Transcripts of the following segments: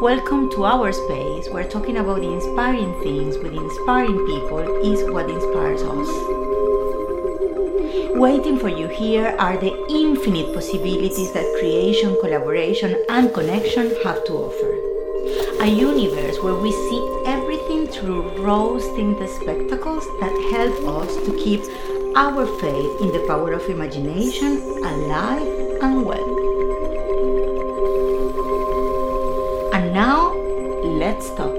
Welcome to our space where talking about the inspiring things with inspiring people is what inspires us. Waiting for you here are the infinite possibilities that creation, collaboration, and connection have to offer. A universe where we see everything through rose-tinted spectacles that help us to keep our faith in the power of imagination alive and well. And now, let's talk.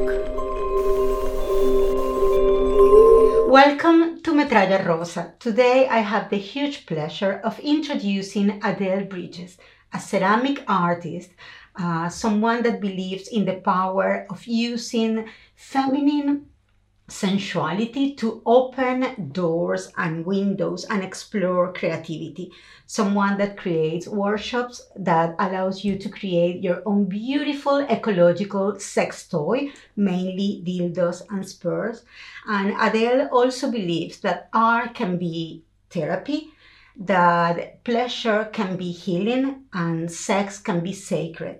Welcome to Metralla Rosa. Today I have the huge pleasure of introducing Adele Bridges, a ceramic artist, someone that believes in the power of using feminine sensuality to open doors and windows and explore creativity. Someone that creates workshops that allows you to create your own beautiful ecological sex toy, mainly dildos and spurs. And Adele also believes that art can be therapy, that pleasure can be healing, and sex can be sacred.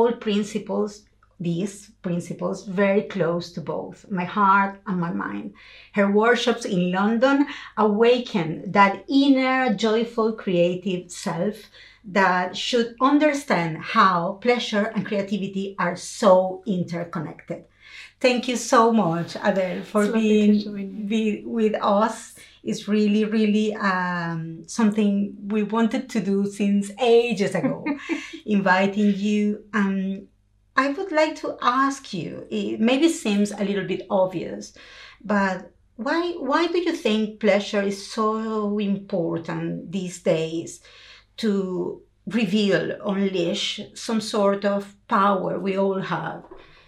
These principles very close to both my heart and my mind. Her workshops in London awaken that inner, joyful, creative self that should understand how pleasure and creativity are so interconnected. Thank you so much, Adele, for being with us. It's really something we wanted to do since ages ago, inviting you. I would like to ask you, it maybe seems a little bit obvious, but why do you think pleasure is so important these days to reveal, unleash some sort of power we all have?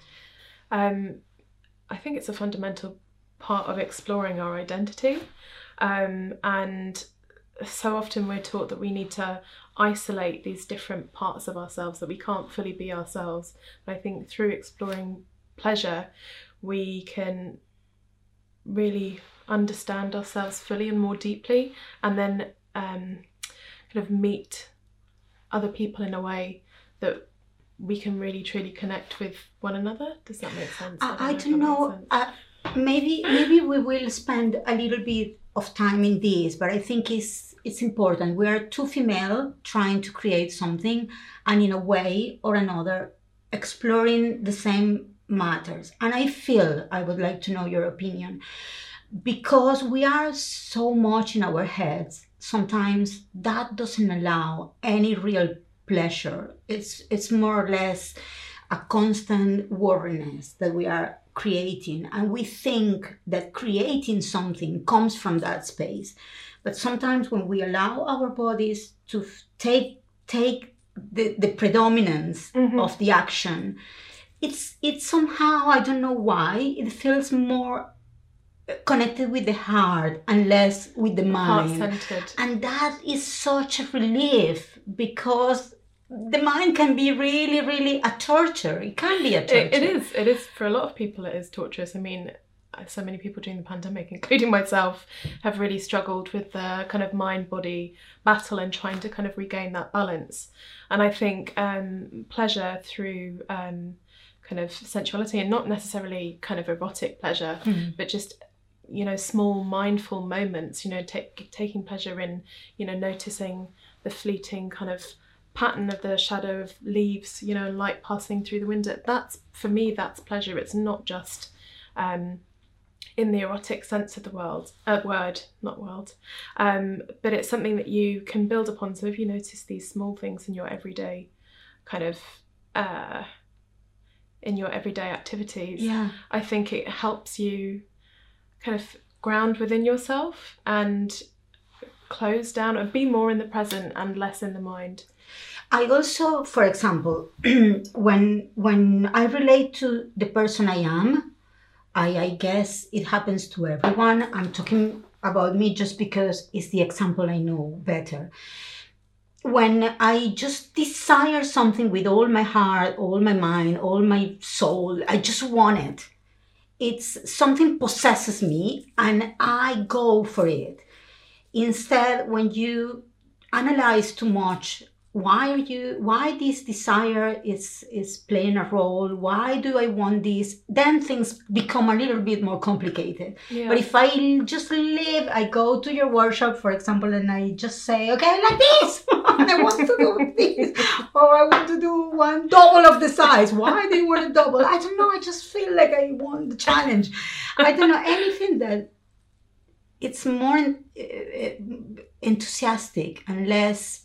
I think it's a fundamental part of exploring our identity. And so often we're taught that we need to isolate these different parts of ourselves, that we can't fully be ourselves. But I think through exploring pleasure, we can really understand ourselves fully and more deeply, and then kind of meet other people in a way that we can really truly connect with one another. Does that make sense? I don't know. Maybe we will spend a little bit of time in this, but I think it's important. We are two female trying to create something, and in a way or another exploring the same matters. And I would like to know your opinion, because we are so much in our heads. Sometimes that doesn't allow any real pleasure. It's more or less a constant worriness that we are creating, and we think that creating something comes from that space. But sometimes when we allow our bodies to take the predominance of the action, it's somehow, I don't know why, it feels more connected with the heart and less with the mind. Heart-centered. And that is such a relief, because the mind can be really a torture. It can be a torture. It is for a lot of people. It is torturous. I mean, so many people during the pandemic, including myself, have really struggled with the kind of mind-body battle and trying to kind of regain that balance. And I think pleasure through kind of sensuality, and not necessarily kind of erotic pleasure, but just, small mindful moments, taking pleasure in, noticing the fleeting kind of pattern of the shadow of leaves, and light passing through the window. That's, for me, that's pleasure. It's not just in the erotic sense of the word, but it's something that you can build upon. So if you notice these small things in your everyday kind of in your everyday activities, I think it helps you kind of ground within yourself and close down and be more in the present and less in the mind. I also, for example, when I relate to the person I am, I guess it happens to everyone. I'm talking about me just because it's the example I know better. When I just desire something with all my heart, all my mind, all my soul, I just want it. It's something possesses me and I go for it. Instead, when you analyze too much why this desire is playing a role, why do I want this, then things become a little bit more complicated. Yeah. But if I just I go to your workshop, for example, and I just say, okay, I like this and I want to do this, or I want to do one double of the size. Why do you want a double? I don't know, I just feel like I want the challenge. I don't know, anything that it's more enthusiastic and less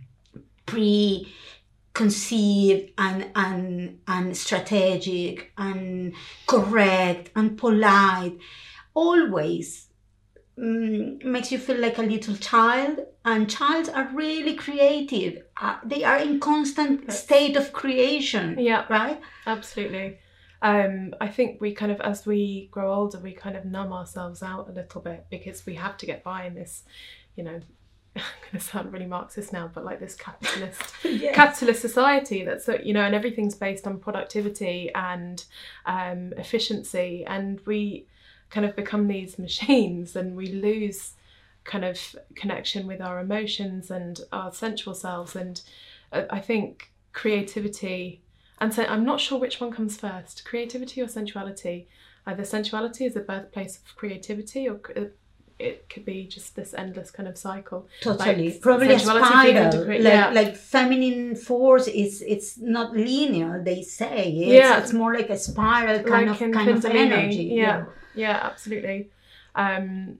preconceived and strategic and correct and polite always makes you feel like a little child. And childs are really creative. They are in constant state of creation. Yeah, right? Absolutely. I think we kind of, as we grow older, we kind of numb ourselves out a little bit because we have to get by in this, you know, I'm going to sound really Marxist now, but like this capitalist society that's, you know, and everything's based on productivity and efficiency, and we kind of become these machines and we lose kind of connection with our emotions and our sensual selves. And I think creativity, and so I'm not sure which one comes first, creativity or sensuality. Either sensuality is the birthplace of creativity, or it could be just this endless kind of cycle. Totally. Like, probably a spiral. Yeah. Like feminine force it's not linear, they say. It's more like a spiral kind of energy. Yeah, absolutely. And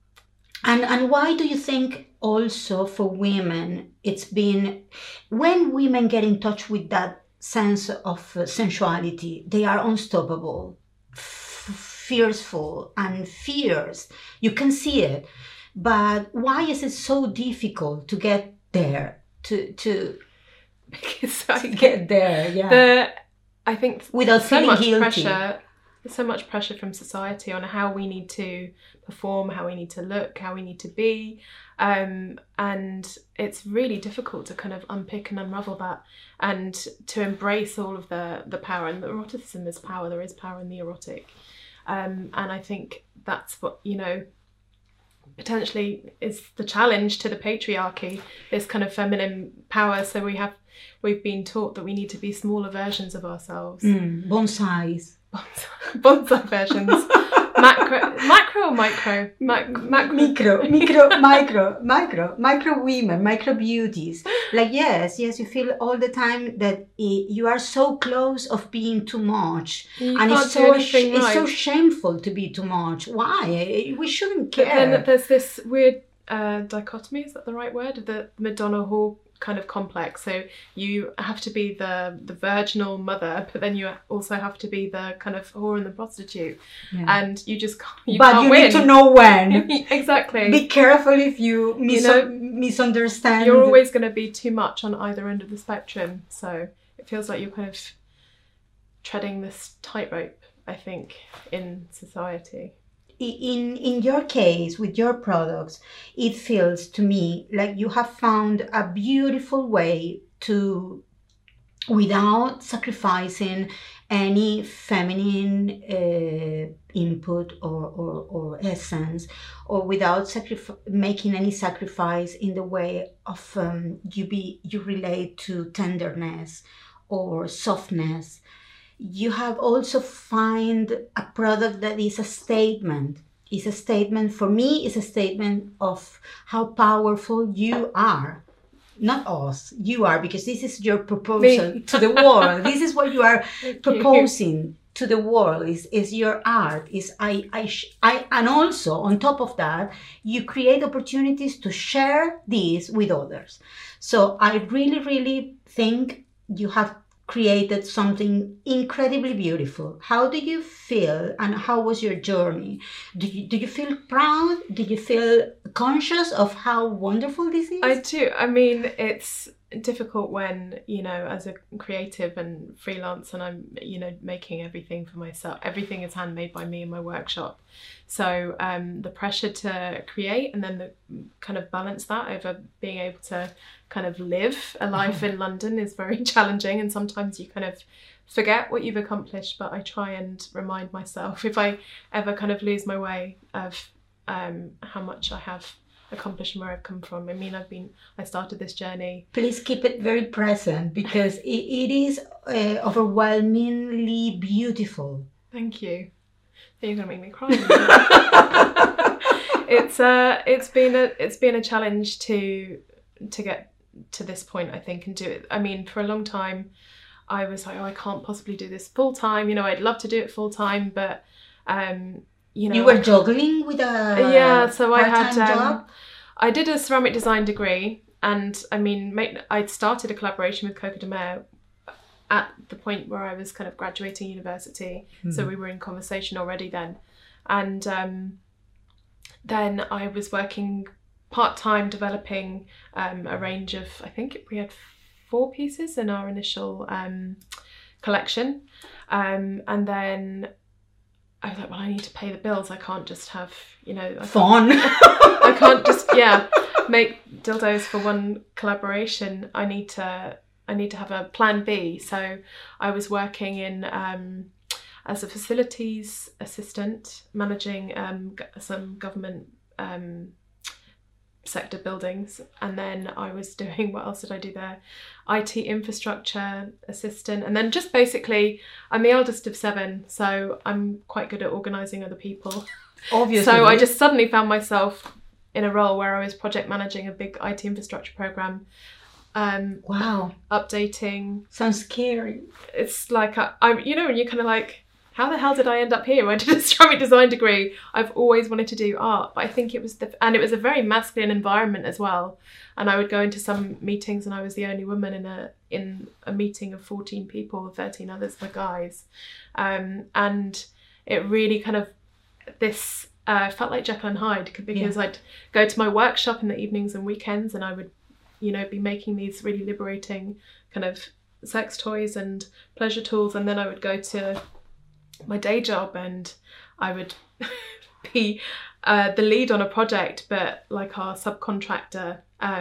why do you think also for women it's been, when women get in touch with that sense of sensuality, they are unstoppable, fearful and fierce. You can see it. But why is it so difficult to get there? Because I get there, yeah. I think without feeling guilty. There's so much pressure from society on how we need to perform, how we need to look, how we need to be. And it's really difficult to kind of unpick and unravel that and to embrace all of the power. And the eroticism is power. There is power in the erotic. And I think that's what, you know, potentially is the challenge to the patriarchy, this kind of feminine power. So we've been taught that we need to be smaller versions of ourselves. Bonsais versions. Macro or micro? Micro women, micro beauties. Like, yes, you feel all the time that you are so close of being too much. And it's so shameful to be too much. Why? We shouldn't care. But then there's this weird dichotomy, is that the right word? The Madonna whore kind of complex. So you have to be the virginal mother, but then you also have to be the kind of whore and the prostitute, and you just can't. You need to know when. Exactly. Be careful if you misunderstand. You're always going to be too much on either end of the spectrum. So it feels like you're kind of treading this tightrope, I think, in society. In your case, with your products, it feels to me like you have found a beautiful way to, without sacrificing any feminine input or essence, or without making any sacrifice in the way of you relate to tenderness or softness. You have also find a product that is a statement. It's a statement, for me, it's a statement of how powerful you are. Not us, you are, because this is your proposal to the world. This is what you are proposing to the world, is your art. And also, on top of that, you create opportunities to share this with others. So I really, really think you have created something incredibly beautiful. How do you feel, and how was your journey? Do you feel proud? Do you feel conscious of how wonderful this is? I do. I mean, it's difficult when, you know, as a creative and freelance, and I'm, you know, making everything for myself. Everything is handmade by me in my workshop. So the pressure to create, and then the kind of balance that over being able to kind of live a life in London is very challenging, and sometimes you kind of forget what you've accomplished. But I try and remind myself, if I ever kind of lose my way, of how much I have accomplished and where I've come from. I mean, I started this journey. Please keep it very present, because it is overwhelmingly beautiful. Thank you. You're gonna make me cry. It's been a challenge to get to this point, I think, and do it. I mean, for a long time I was like, oh, I can't possibly do this full time. I'd love to do it full time, but you were juggling with a so I had job? I did a ceramic design degree, and I mean, I'd started a collaboration with Coco de Mer at the point where I was kind of graduating university, so we were in conversation already then, and then I was working part-time developing a range of, I think we had 4 pieces in our initial collection, and then I was like, well, I need to pay the bills. I can't just have, fun. I can't just make dildos for one collaboration. I need to have a plan B. So I was working in as a facilities assistant, managing some government sector buildings, and then I was doing, what else did I do there? IT infrastructure assistant, and then just basically, I'm the eldest of 7, so I'm quite good at organising other people. Obviously. So I just suddenly found myself in a role where I was project managing a big IT infrastructure program. Wow. Updating. Sounds scary. It's like, when you're kind of like, how the hell did I end up here? I did a ceramic design degree. I've always wanted to do art, but I think it was and it was a very masculine environment as well. And I would go into some meetings and I was the only woman in a meeting of 14 people, 13 others were guys. And it really kind of, this felt like Jekyll and Hyde, because I'd go to my workshop in the evenings and weekends, and I would, be making these really liberating kind of sex toys and pleasure tools. And then I would go to my day job and I would be the lead on a project, but like our subcontractor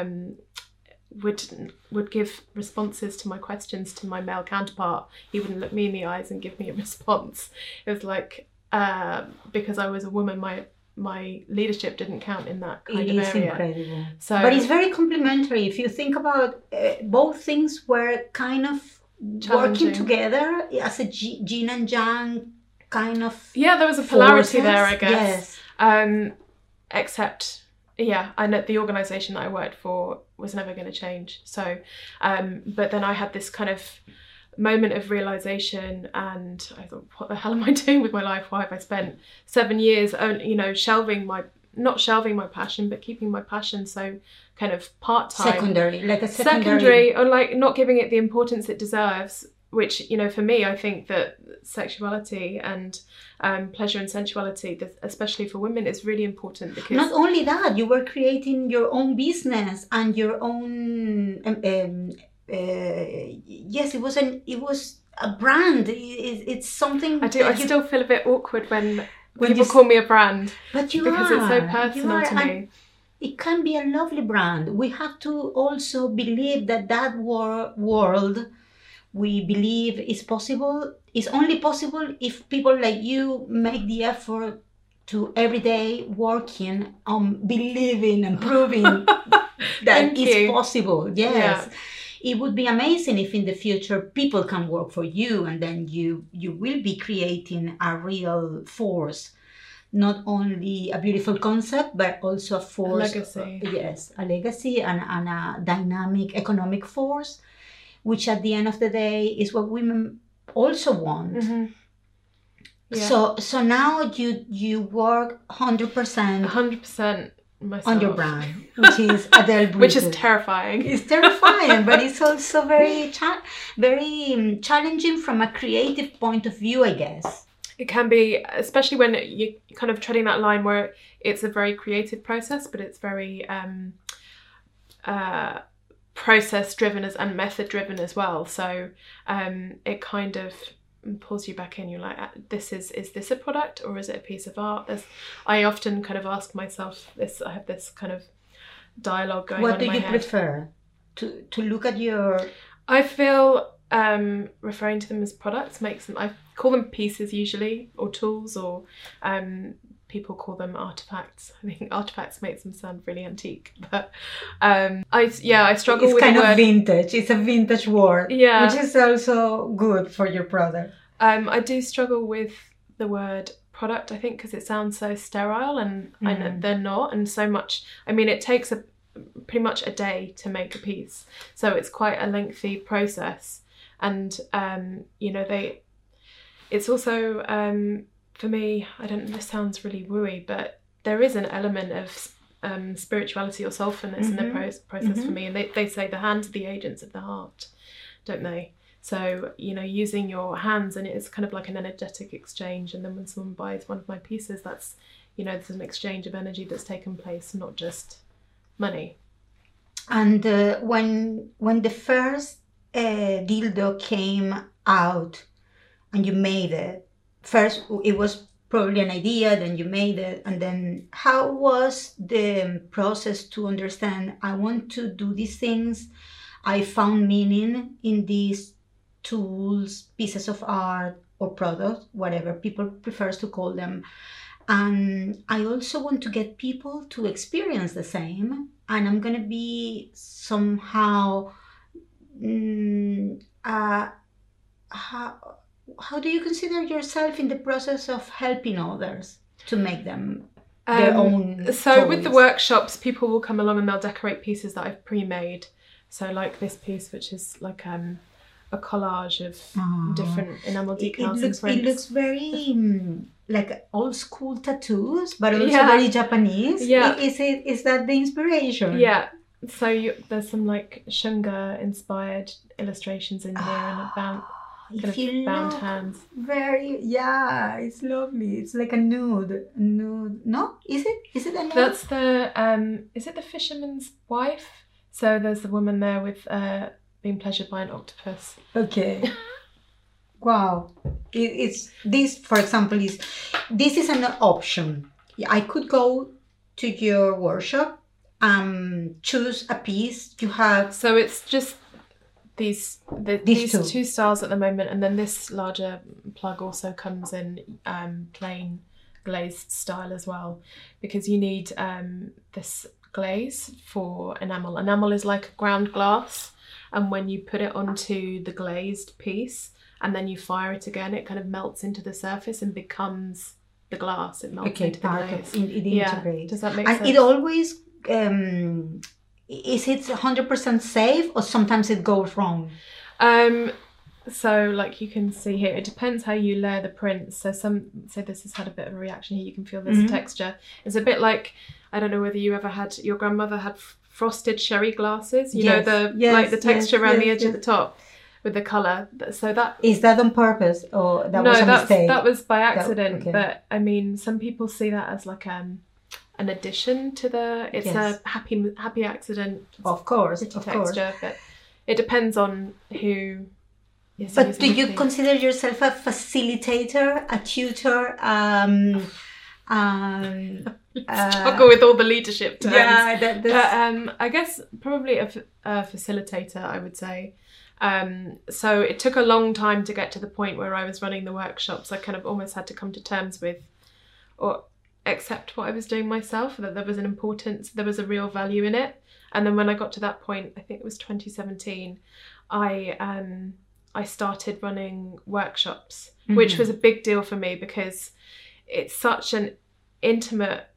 would give responses to my questions to my male counterpart. He wouldn't look me in the eyes and give me a response. It was like, because I was a woman, my leadership didn't count in that kind of area. It is incredible. So, but it's very complementary. If you think about both things were kind of working together as a yin and yang kind of. Yeah, there was a polarity there, I Yes. guess. Except, I know the organisation that I worked for was never going to change. So, but then I had this kind of moment of realisation, and I thought, what the hell am I doing with my life? Why have I spent 7 years, not shelving my passion, but keeping my passion so kind of part-time. Secondary. Or like not giving it the importance it deserves, which, for me, I think that sexuality and pleasure and sensuality, especially for women, is really important, because not only that, you were creating your own business and your own yes, it was a brand. It's something I still feel a bit awkward when people call me a brand, but because it's so personal to me. It can be a lovely brand. We have to also believe that world we believe is possible is only possible if people like you make the effort to every day working on believing and proving that it's possible. Yes. Yeah. It would be amazing if in the future people can work for you, and then you will be creating a real force, not only a beautiful concept, but also a force. A legacy. Yes, a legacy and a dynamic economic force, which at the end of the day is what women also want. Mm-hmm. Yeah. So now you work 100%. Myself. On your brand, which is Adele Brito. Which is terrifying. It's terrifying, but it's also very challenging from a creative point of view, I guess. It can be, especially when you're kind of treading that line where it's a very creative process, but it's very process-driven and method-driven as well. So it kind of pulls you back in. You're like, is this a product or is it a piece of art? I often kind of ask myself this. I have this kind of dialogue going on in my head. What do you prefer? To look at your... I feel referring to them as products makes them... I call them pieces usually, or tools, or people call them artifacts. I think artifacts makes them sound really antique, but I struggle with the word. It's kind of vintage. It's a vintage word, yeah, which is also good for your product. I do struggle with the word product, I think, because it sounds so sterile, and they're not, and so much. I mean, it takes pretty much a day to make a piece, so it's quite a lengthy process, and it's also for me, I don't know, this sounds really wooey, but there is an element of spirituality or soulfulness in the process for me, and they say the hands are the agents of the heart, don't they? So, using your hands, and it's kind of like an energetic exchange, and then when someone buys one of my pieces, that's, there's an exchange of energy that's taken place, not just money. And when the first dildo came out and you made it, first it was probably an idea, then you made it, and then how was the process to understand, I want to do these things, I found meaning in these tools, pieces of art or products, whatever people prefers to call them, and I also want to get people to experience the same, and I'm gonna be somehow how do you consider yourself in the process of helping others to make them their own so toys? With the workshops, people will come along and they'll decorate pieces that I've pre-made, so like this piece, which is like a collage of different enamel decals and prints. It looks very like old school tattoos, but also very Japanese. Yeah. Is that the inspiration? Yeah. So there's some like shunga inspired illustrations in here, and bound hands. It's lovely. It's like a nude. No, is it a nude? That's the is it the fisherman's wife? So there's the woman there with being pleasured by an octopus. Okay. Wow. It's this, for example, this is an option. I could go to your workshop, choose a piece you have. So it's just these two styles at the moment, and then this larger plug also comes in plain glazed style as well, because you need this glaze for enamel. Enamel is like ground glass, and when you put it onto the glazed piece and then you fire it again, it kind of melts into the surface and becomes the glass. It melts into the glaze. It integrates. Does that make sense? And it always is it 100% safe, or sometimes it goes wrong? So like you can see here, it depends how you layer the prints. So this has had a bit of a reaction here. You can feel this texture. It's a bit like, I don't know whether you ever had, your grandmother had frosted sherry glasses. You know, the texture around the edge at the top with the colour. So that... Is that on purpose, or that was a mistake? That was by accident. But I mean, some people see that as like an addition to the... It's a happy accident. Of course, texture, but it depends on who... But do you consider yourself a facilitator, a tutor? Struggle with all the leadership terms. Yeah, I guess probably a facilitator, I would say. So it took a long time to get to the point where I was running the workshops. I kind of almost had to come to terms with, or accept what I was doing myself, that there was an importance, there was a real value in it. And then when I got to that point, I think it was 2017, I started running workshops, which was a big deal for me because it's such an intimate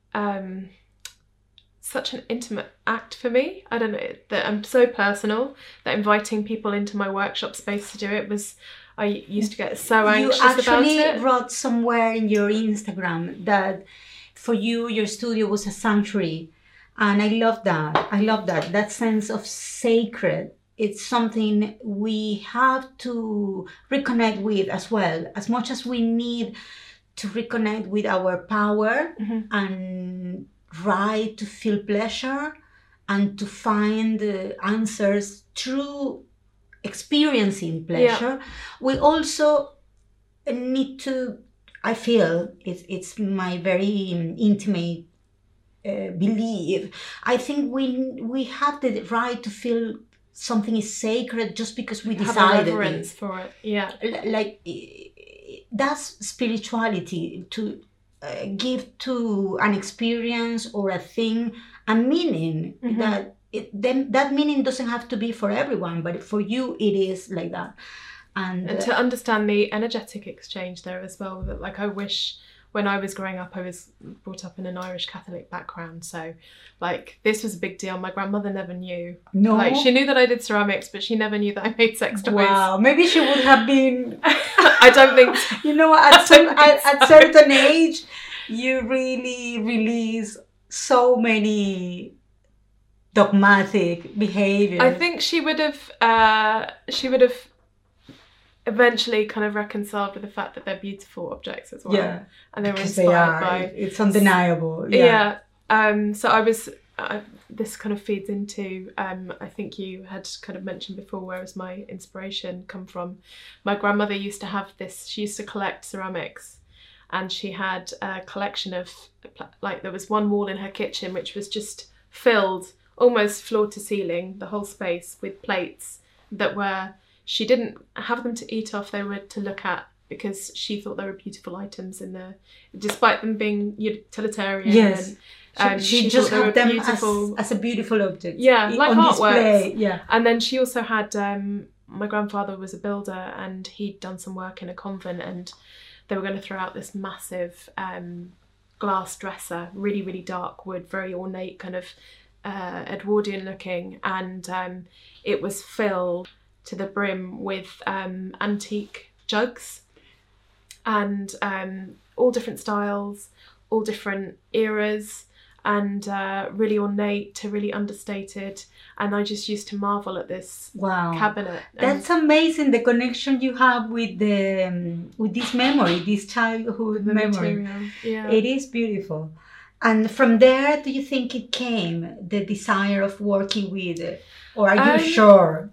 act for me. I don't know, that I'm so personal that inviting people into my workshop space to do it was, I used to get so anxious about it. You actually wrote somewhere in your Instagram that for you, your studio was a sanctuary. And I love that. That sense of sacred. It's something we have to reconnect with as well. As much as we need to reconnect with our power and right to feel pleasure and to find answers through experiencing pleasure, we also need to, I feel, it's my very intimate belief, I think we have the right to feel something is sacred just because we decided have a reverence for it. Yeah, like that's spirituality, to give to an experience or a thing a meaning that then that meaning doesn't have to be for everyone, but for you it is like that. And to understand the energetic exchange there as well, that like I wish when I was growing up, I was brought up in an Irish Catholic background, so like this was a big deal. My grandmother never knew. No, like she knew that I did ceramics, but she never knew that I made sex toys. Wow, maybe she would have been. I don't think so. You know, at certain age, you really release so many dogmatic behaviors. I think she would have eventually kind of reconciled with the fact that they're beautiful objects as well. Yeah, and they were inspired by. It's undeniable. Yeah. So I was. This kind of feeds into. I think you had kind of mentioned before, where does my inspiration come from? My grandmother used to have this. She used to collect ceramics, and she had a collection of like there was one wall in her kitchen which was just filled almost floor to ceiling, the whole space, with plates that were. She didn't have them to eat off, they were to look at because she thought they were beautiful items in there, despite them being utilitarian. Yes. And, she just had them as a beautiful object. Yeah, like on artworks. Display. Yeah. And then she also had, my grandfather was a builder and he'd done some work in a convent and they were going to throw out this massive glass dresser, really, really dark wood, very ornate, kind of Edwardian looking. And it was filled to the brim with antique jugs and all different styles, all different eras, and really ornate to really understated. And I just used to marvel at this cabinet. That's amazing, the connection you have with this memory, this childhood memory. Material. Yeah. It is beautiful. And from there, do you think it came, the desire of working with it? Or are you sure?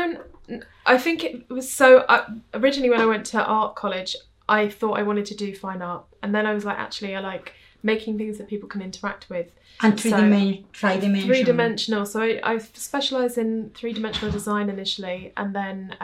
I think it was so. Originally, when I went to art college, I thought I wanted to do fine art, and then I was like, actually, I like making things that people can interact with. And three-dimensional. Three-dimensional. So I specialised in three-dimensional design initially, and then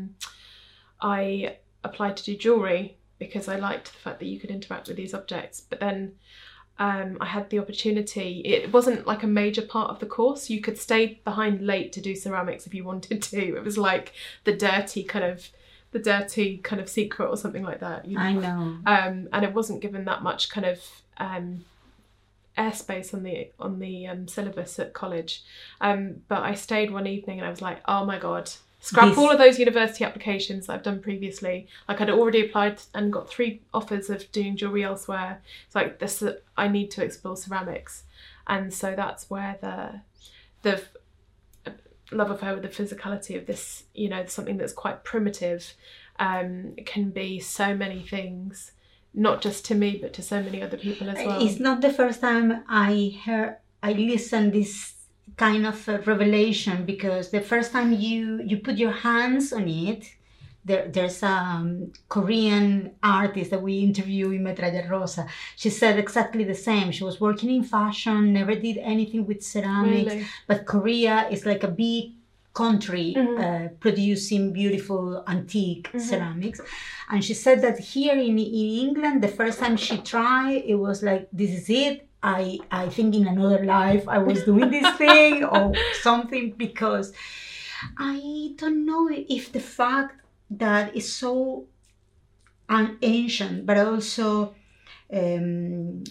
I applied to do jewellery because I liked the fact that you could interact with these objects. But then I had the opportunity. It wasn't like a major part of the course. You could stay behind late to do ceramics if you wanted to. It was like the dirty kind of secret or something like that. I know. And it wasn't given that much kind of airspace on the syllabus at college. But I stayed one evening and I was like, oh my god. Scrap all of those university applications that I've done previously. Like I'd already applied and got 3 offers of doing jewellery elsewhere. It's like this. I need to explore ceramics, and so that's where the love affair with the physicality of this. You know, something that's quite primitive, can be so many things, not just to me but to so many other people as well. It's not the first time I listened this kind of a revelation, because the first time you put your hands on it, there's a Korean artist that we interviewed in Metralla Rosa. She said exactly the same. She was working in fashion, never did anything with ceramics, really? But Korea is like a big country producing beautiful antique ceramics. And she said that here in England, the first time she tried, it was like, this is it. I think in another life I was doing this thing or something, because I don't know if the fact that it's so ancient, but also the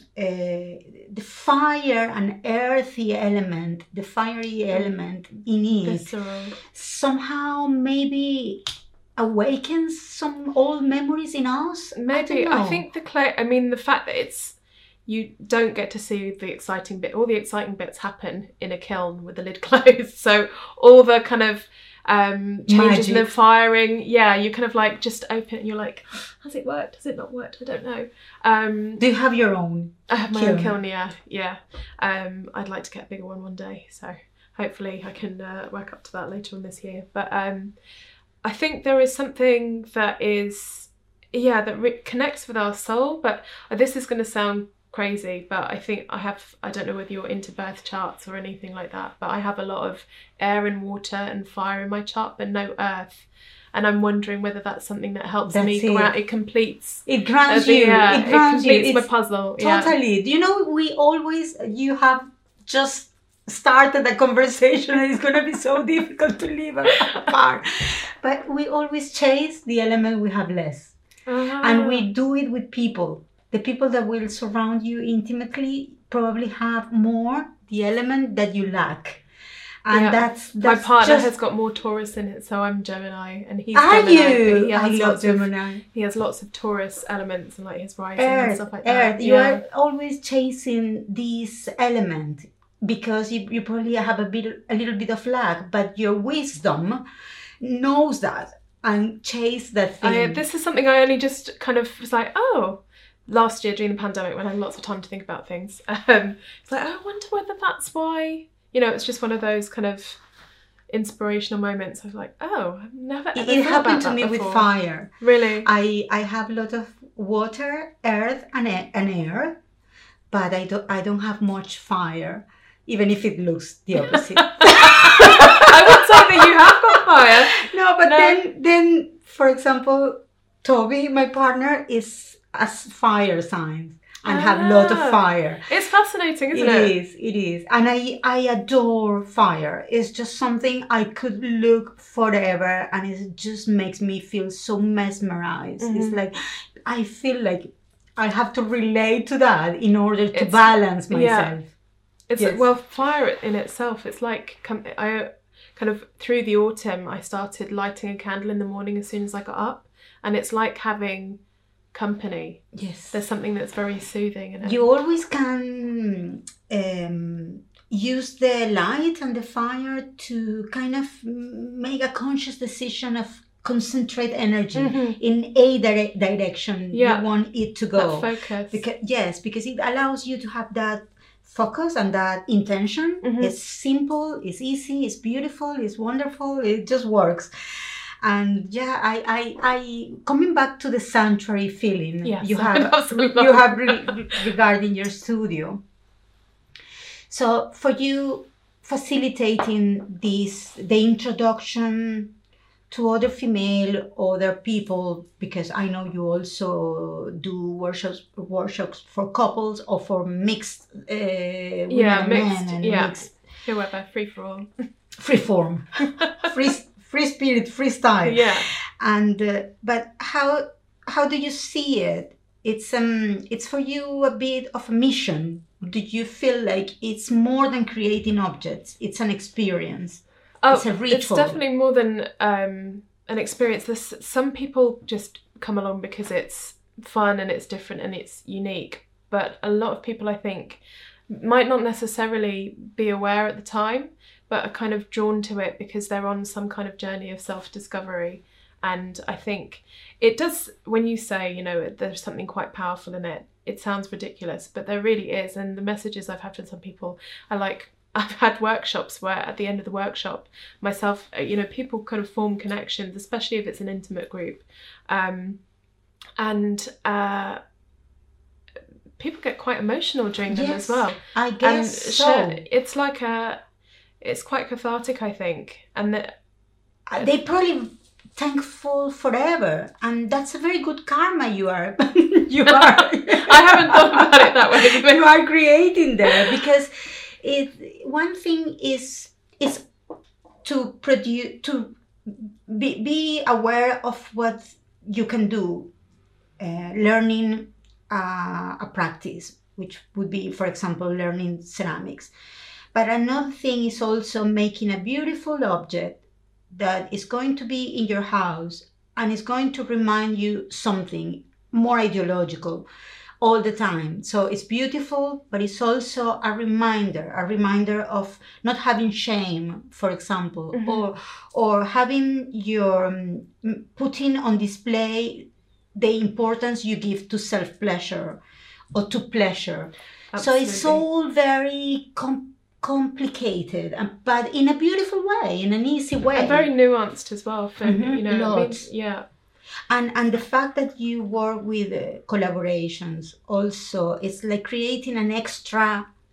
fire and earthy element, the fiery element in it, somehow maybe awakens some old memories in us. Maybe. I think the fact that it's, you don't get to see the exciting bit. All the exciting bits happen in a kiln with the lid closed. So all the kind of changes in the firing, you kind of like just open it and you're like, has it worked? Has it not worked? I don't know. Do you have your own? I have my own kiln, yeah. I'd like to get a bigger one day. So hopefully I can work up to that later on this year. But I think there is something that is, that connects with our soul. But this is going to sound crazy, but I think I don't know whether you're into birth charts or anything like that, but I have a lot of air and water and fire in my chart, but no earth. and I'm wondering whether that's something that helps That's me. It completes. It grounds you. It grounds completes you. my puzzle. Totally. Do you know, you have just started a conversation and it's going to be so difficult to leave apart. But we always chase the element we have less. And we do it with people. The people that will surround you intimately probably have more the element that you lack. And that's my partner has got more Taurus in it, so I'm Gemini and he's Gemini. You? I love Gemini. He has lots of Taurus elements and like his rising and stuff like that. You are always chasing this element because you probably have a little bit of lack, but your wisdom knows that and chase that thing. This is something I only just kind of was like, last year during the pandemic when I had lots of time to think about things. It's like, I wonder whether that's why. It's just one of those kind of inspirational moments. I was like, I've never ever it thought happened about to that me before. With fire. Really? I have a lot of water, earth, and air, but I don't have much fire, even if it looks the opposite. I would say that you have got fire. No, but then, for example, Toby, my partner, is a fire sign. And have a lot of fire. It's fascinating, isn't it? It is. And I adore fire. It's just something I could look forever and it just makes me feel so mesmerized. It's like, I feel like I have to relate to that in order to balance myself. Well, fire in itself, it's like, I kind of through the autumn, I started lighting a candle in the morning as soon as I got up. And it's like having company. Yes, there's something that's very soothing in it. You always can use the light and the fire to kind of make a conscious decision of concentrate energy in a direction you want it to go. That focus. Because it allows you to have that focus and that intention. It's simple, it's easy, it's beautiful, it's wonderful, it just works. And I coming back to the sanctuary feeling you have regarding your studio. So for you facilitating the introduction to other people, because I know you also do workshops for couples or for mixed women and men and mixed. Whoever, free for all. Free form. Free spirit, freestyle. Yeah. And but how do you see it? It's for you a bit of a mission. Do you feel like it's more than creating objects? It's an experience. It's a ritual. It's definitely more than an experience. Some people just come along because it's fun and it's different and it's unique. But a lot of people, I think, might not necessarily be aware at the time, but are kind of drawn to it because they're on some kind of journey of self-discovery. And I think it does, when you say, there's something quite powerful in it, it sounds ridiculous, but there really is. And the messages I've had from some people are like, I've had workshops where at the end of the workshop, myself, people kind of form connections, especially if it's an intimate group. People get quite emotional during them as well. I guess so. It's like it's quite cathartic, I think. And they probably thankful forever, and that's a very good karma you are. I haven't thought about it that way. But you are creating there, because one thing is to produce, to be aware of what you can do, learning a practice, which would be, for example, learning ceramics. But another thing is also making a beautiful object that is going to be in your house and is going to remind you something more ideological all the time. So it's beautiful, but it's also a reminder of not having shame, for example, or having your putting on display the importance you give to self-pleasure or to pleasure. Absolutely. So it's all very complicated, but in a beautiful way, in an easy way. And very nuanced as well. For, Lots. Yeah. And the fact that you work with collaborations also, it's like creating an extra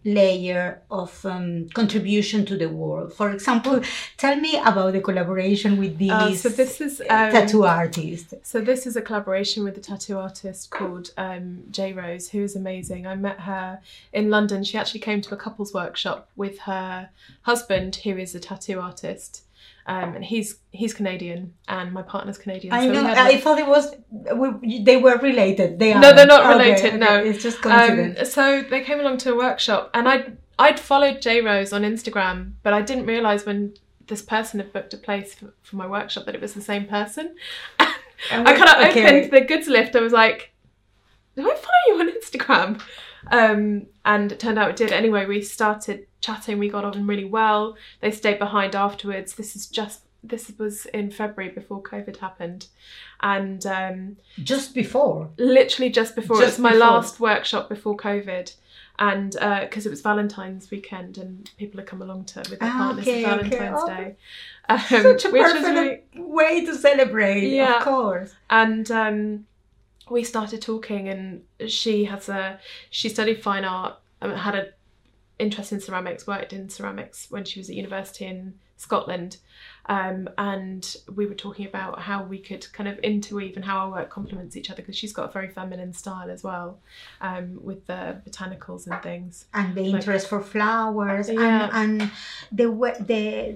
layer of contribution to the world. For example, tell me about the collaboration with these so this is tattoo artist. So this is a collaboration with a tattoo artist called J Rose, who is amazing. I met her in London. She actually came to a couples workshop with her husband, who is a tattoo artist. And he's Canadian, and my partner's Canadian. I so know. I thought it was they were related. They are. No, they're not related. No, it's just coincidence. So they came along to a workshop, and I'd followed J Rose on Instagram, but I didn't realise when this person had booked a place for my workshop that it was the same person. I kind of opened the goods lift. I was like, "Do I follow you on Instagram?" And it turned out it did. Anyway, we started chatting. We got on really well. They stayed behind afterwards. This was in February before COVID happened, and just before, literally just before. It was my last workshop before COVID, and because it was Valentine's weekend, and people had come along with their partners for Valentine's Day. Such a perfect way to celebrate, yeah. Of course. And we started talking, and she studied fine art, had an interest in ceramics, worked in ceramics when she was at university in Scotland, and we were talking about how we could kind of interweave and how our work complements each other, because she's got a very feminine style as well, with the botanicals and things, and the interest for flowers, yeah. and the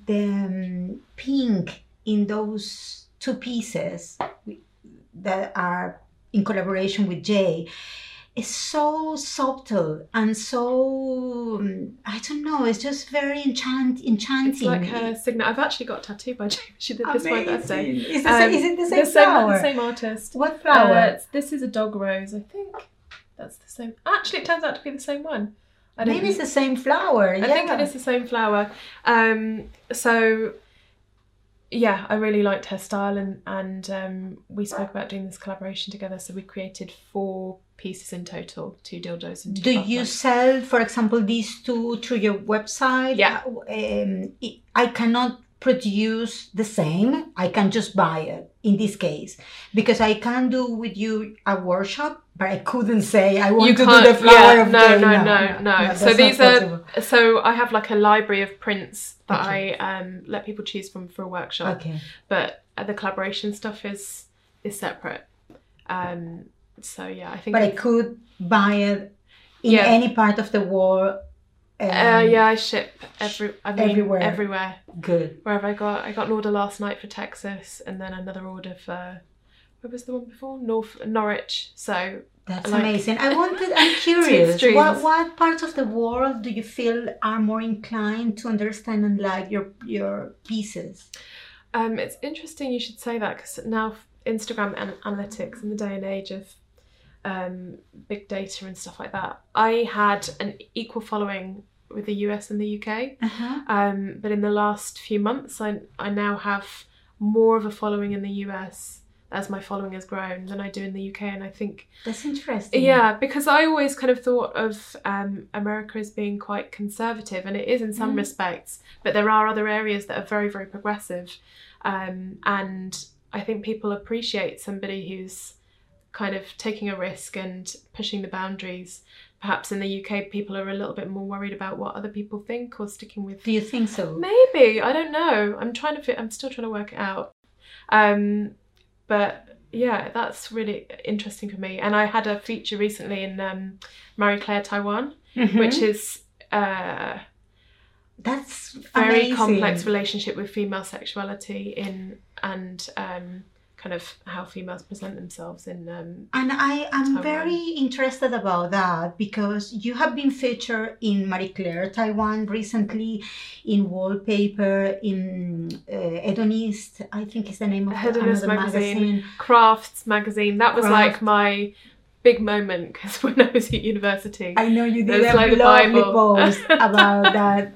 pink in those two pieces that are in collaboration with Jay is so subtle and so I don't know. It's just very enchanting. It's like her signature. I've actually got a tattoo by Jay. She did this for my birthday. Is it the same flower? The same artist. What flower? This is a dog rose. I think that's the same. Actually, it turns out to be the same one. Maybe it's the same flower. I think it is the same flower. So yeah, I really liked her style, and we spoke about doing this collaboration together. So we created 4 pieces in total, 2 dildos and 2 Do buttons. you sell, for example, these 2 through your website? Yeah. I cannot produce the same. I can just buy it in this case, because I can do with you a workshop, but I couldn't say I want to do the flower of no, day. No. So these are. So I have like a library of prints that I let people choose from for a workshop. Okay. But the collaboration stuff is separate. So yeah, I think. But I could buy it in any part of the world. Yeah, I ship everywhere. Everywhere. Good. Wherever I got an order last night for Texas, and then another order for, where was the one before? Norwich. So that's amazing. I'm curious. What parts of the world do you feel are more inclined to understand and like your pieces? It's interesting you should say that, because now Instagram and analytics, in the day and age of big data and stuff like that, I had an equal following with the US and the UK, but in the last few months I now have more of a following in the US as my following has grown than I do in the UK. And I think that's interesting. Yeah, because I always kind of thought of America as being quite conservative, and it is in some respects, but there are other areas that are very, very progressive, and I think people appreciate somebody who's kind of taking a risk and pushing the boundaries. Perhaps in the UK, people are a little bit more worried about what other people think, or sticking with. Do you think so? Maybe, I don't know. I'm still trying to work it out. But yeah, that's really interesting for me. And I had a feature recently in Marie Claire, Taiwan, which is that's very amazing. Complex relationship with female sexuality and kind of how females present themselves in and I am Taiwan. Very interested about that, because you have been featured in Marie Claire, Taiwan recently, in Wallpaper, in Hedonist, I think is the name of Hedonist another magazine. Crafts magazine. That was like my big moment, because when I was at university, I know you did a lovely post about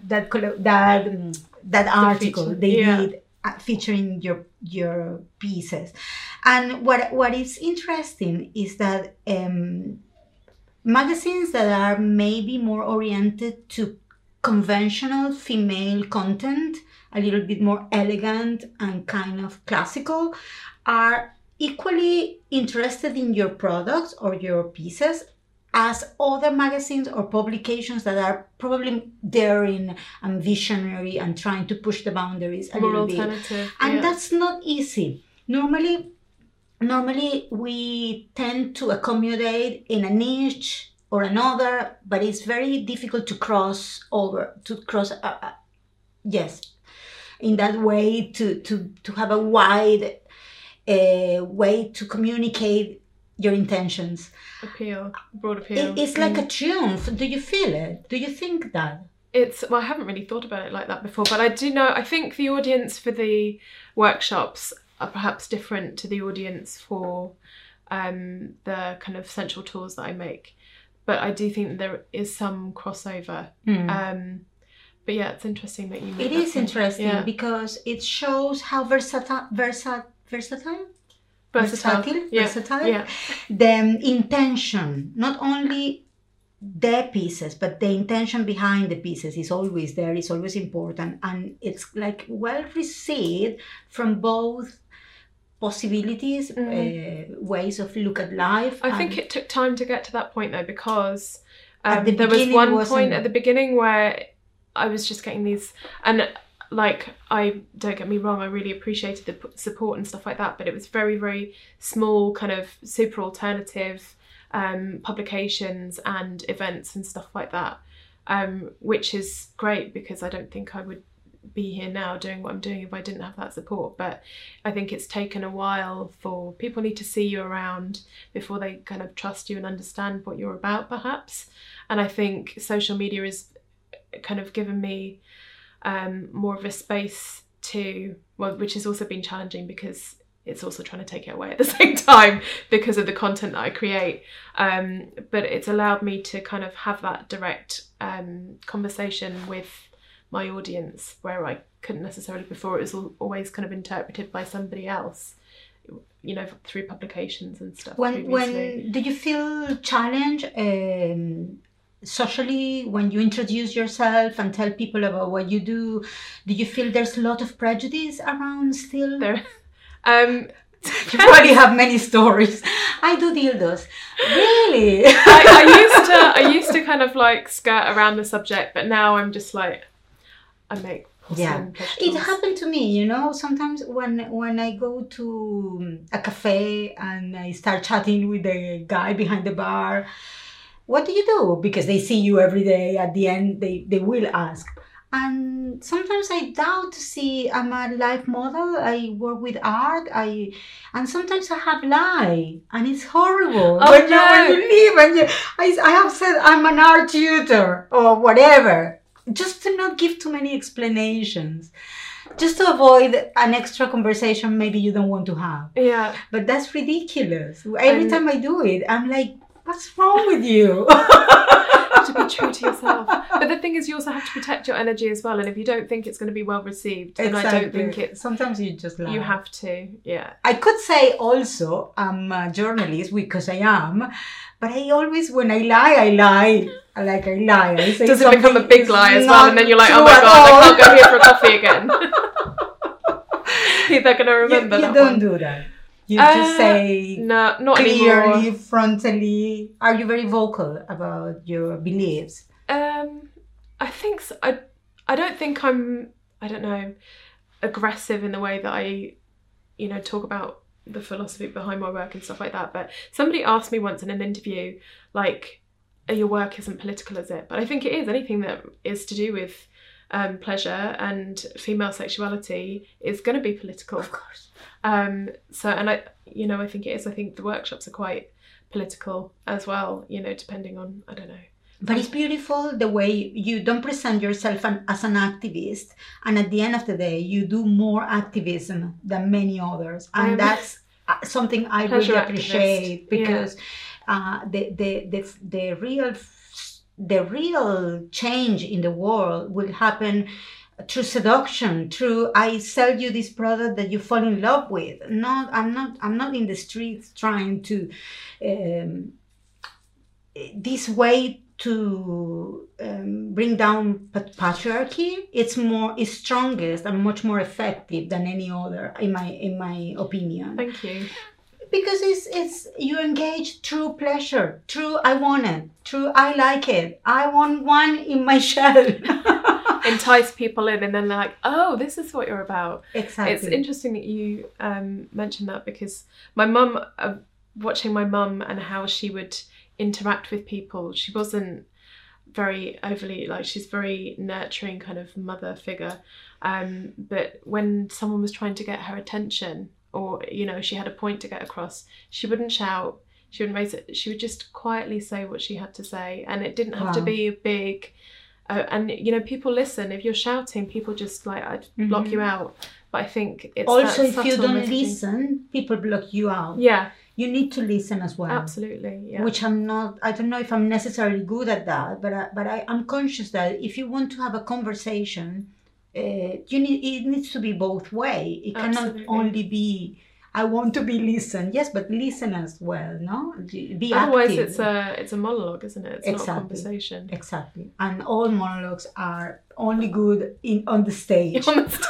that article they did featuring your pieces. And what is interesting is that magazines that are maybe more oriented to conventional female content, a little bit more elegant and kind of classical, are equally interested in your products or your pieces as other magazines or publications that are probably daring and visionary and trying to push the boundaries a More little bit. alternative. And that's not easy. Normally we tend to accommodate in a niche or another, but it's very difficult to cross in that way to have a wide way to communicate your intentions. Broad appeal. It's like a triumph. Do you feel it? Do you think that? Well, I haven't really thought about it like that before, but I do know, I think the audience for the workshops are perhaps different to the audience for the kind of central tours that I make. But I do think there is some crossover. But yeah, it's interesting that you. It is interesting because it shows how versatile. Yeah. The intention, not only the pieces, but the intention behind the pieces is always there. It's always important, and it's like well received from both possibilities, ways of look at life. I think it took time to get to that point though, because there was one point at the beginning where I was just getting these, and like, I don't get me wrong, I really appreciated the support and stuff like that, but it was very, very small, kind of super alternative publications and events and stuff like that, which is great because I don't think I would be here now doing what I'm doing if I didn't have that support. But I think it's taken a while for people need to see you around before they kind of trust you and understand what you're about, perhaps. And I think social media is kind of given me more of a space to, well, which has also been challenging because it's also trying to take it away at the same time because of the content that I create. But it's allowed me to kind of have that direct conversation with my audience where I couldn't necessarily before. It was always kind of interpreted by somebody else, you know, through publications and stuff. When do you feel challenged socially when you introduce yourself and tell people about what you do? Do you feel there's a lot of prejudice around still? There, you probably have many stories. I do dildos. Really? I used to kind of like skirt around the subject, but now I'm just like, I make porcelain vegetables. It happened to me, you know, sometimes when I go to a cafe and I start chatting with the guy behind the bar, what do you do? Because they see you every day. At the end, they will ask. And sometimes I doubt to see I'm a life model. I work with art. And sometimes I have lie, and it's horrible. When you leave, and I have said I'm an art tutor or whatever, just to not give too many explanations, just to avoid an extra conversation maybe you don't want to have. Yeah, but that's ridiculous. Every time I do it, I'm like, what's wrong with you? To be true to yourself. But the thing is, you also have to protect your energy as well. And if you don't think it's going to be well received, then I don't think it's... Sometimes you just lie. You have to, yeah. I could say also I'm a journalist because I am, but I always, when I lie. I say does it become a big lie as well? And then you're like, oh my God, I can't go here for a coffee again. They're going to remember that You don't do that. You just say no, not clearly, anymore. Frontally. Are you very vocal about your beliefs? I think so. I don't think I'm, I don't know, aggressive in the way that I, you know, talk about the philosophy behind my work and stuff like that. But somebody asked me once in an interview, like, your work isn't political, is it? But I think it is. Anything that is to do with pleasure and female sexuality is going to be political. Of course. So, and I think it is. I think the workshops are quite political as well, you know, depending on, I don't know. But it's beautiful the way you don't present yourself as an activist, and at the end of the day, you do more activism than many others, and that's something I really appreciate because the real change in the world will happen through seduction, through I sell you this product that you fall in love with. I'm not in the streets trying to this way to bring down patriarchy. It's strongest and much more effective than any other, in my opinion. Thank you. Because it's you engage through pleasure, through I want it, through I like it, I want one in my shell. Entice people in, and then they're like, oh, this is what you're about. Exactly. It's interesting that you mentioned that, because my mum, watching my mum and how she would interact with people, she wasn't very overly, like, she's very nurturing kind of mother figure, but when someone was trying to get her attention, or, you know, she had a point to get across, she wouldn't shout, she wouldn't raise it, she would just quietly say what she had to say, and it didn't have to be a big and, you know, people listen. If you're shouting, people just like, I'd block you out. But I think it's also, if you don't messaging. Listen, people block you out. Yeah. You need to listen as well. Absolutely, yeah. Which I'm not, I don't know if I'm necessarily good at that, but I'm conscious that if you want to have a conversation, it needs to be both way. It Absolutely. cannot only be, I want to be listened. Yes, but listen as well, no? Be Otherwise, active. it's a monologue, isn't it? It's not a conversation. Exactly. And all monologues are only good on the stage.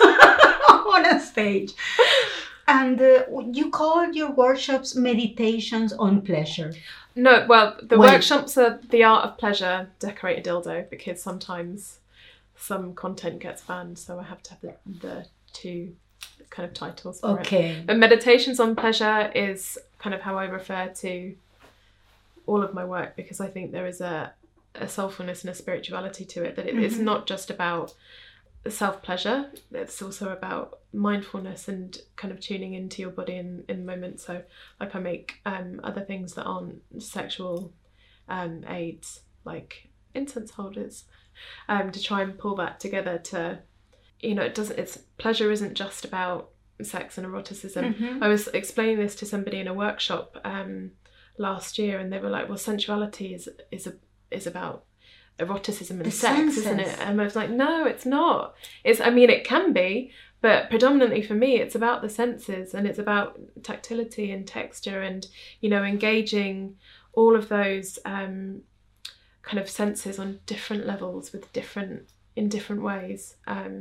On a stage. And you called your workshops meditations on pleasure. No, well, the workshops are the art of pleasure, decorate a dildo, because sometimes some content gets banned, so I have to have the two kind of titles for it. But meditations on pleasure is kind of how I refer to all of my work, because I think there is a soulfulness and a spirituality to it, that it's not just about self-pleasure, it's also about mindfulness and kind of tuning into your body in the moment. So like I make other things that aren't sexual aids, like incense holders, to try and pull that together to, you know, pleasure isn't just about sex and eroticism. I was explaining this to somebody in a workshop last year, and they were like, well, sensuality is about eroticism and sex, senses. Isn't it? And I was like, no, it's not. I mean, it can be, but predominantly for me, it's about the senses, and it's about tactility and texture, and, you know, engaging all of those kind of senses on different levels in different ways.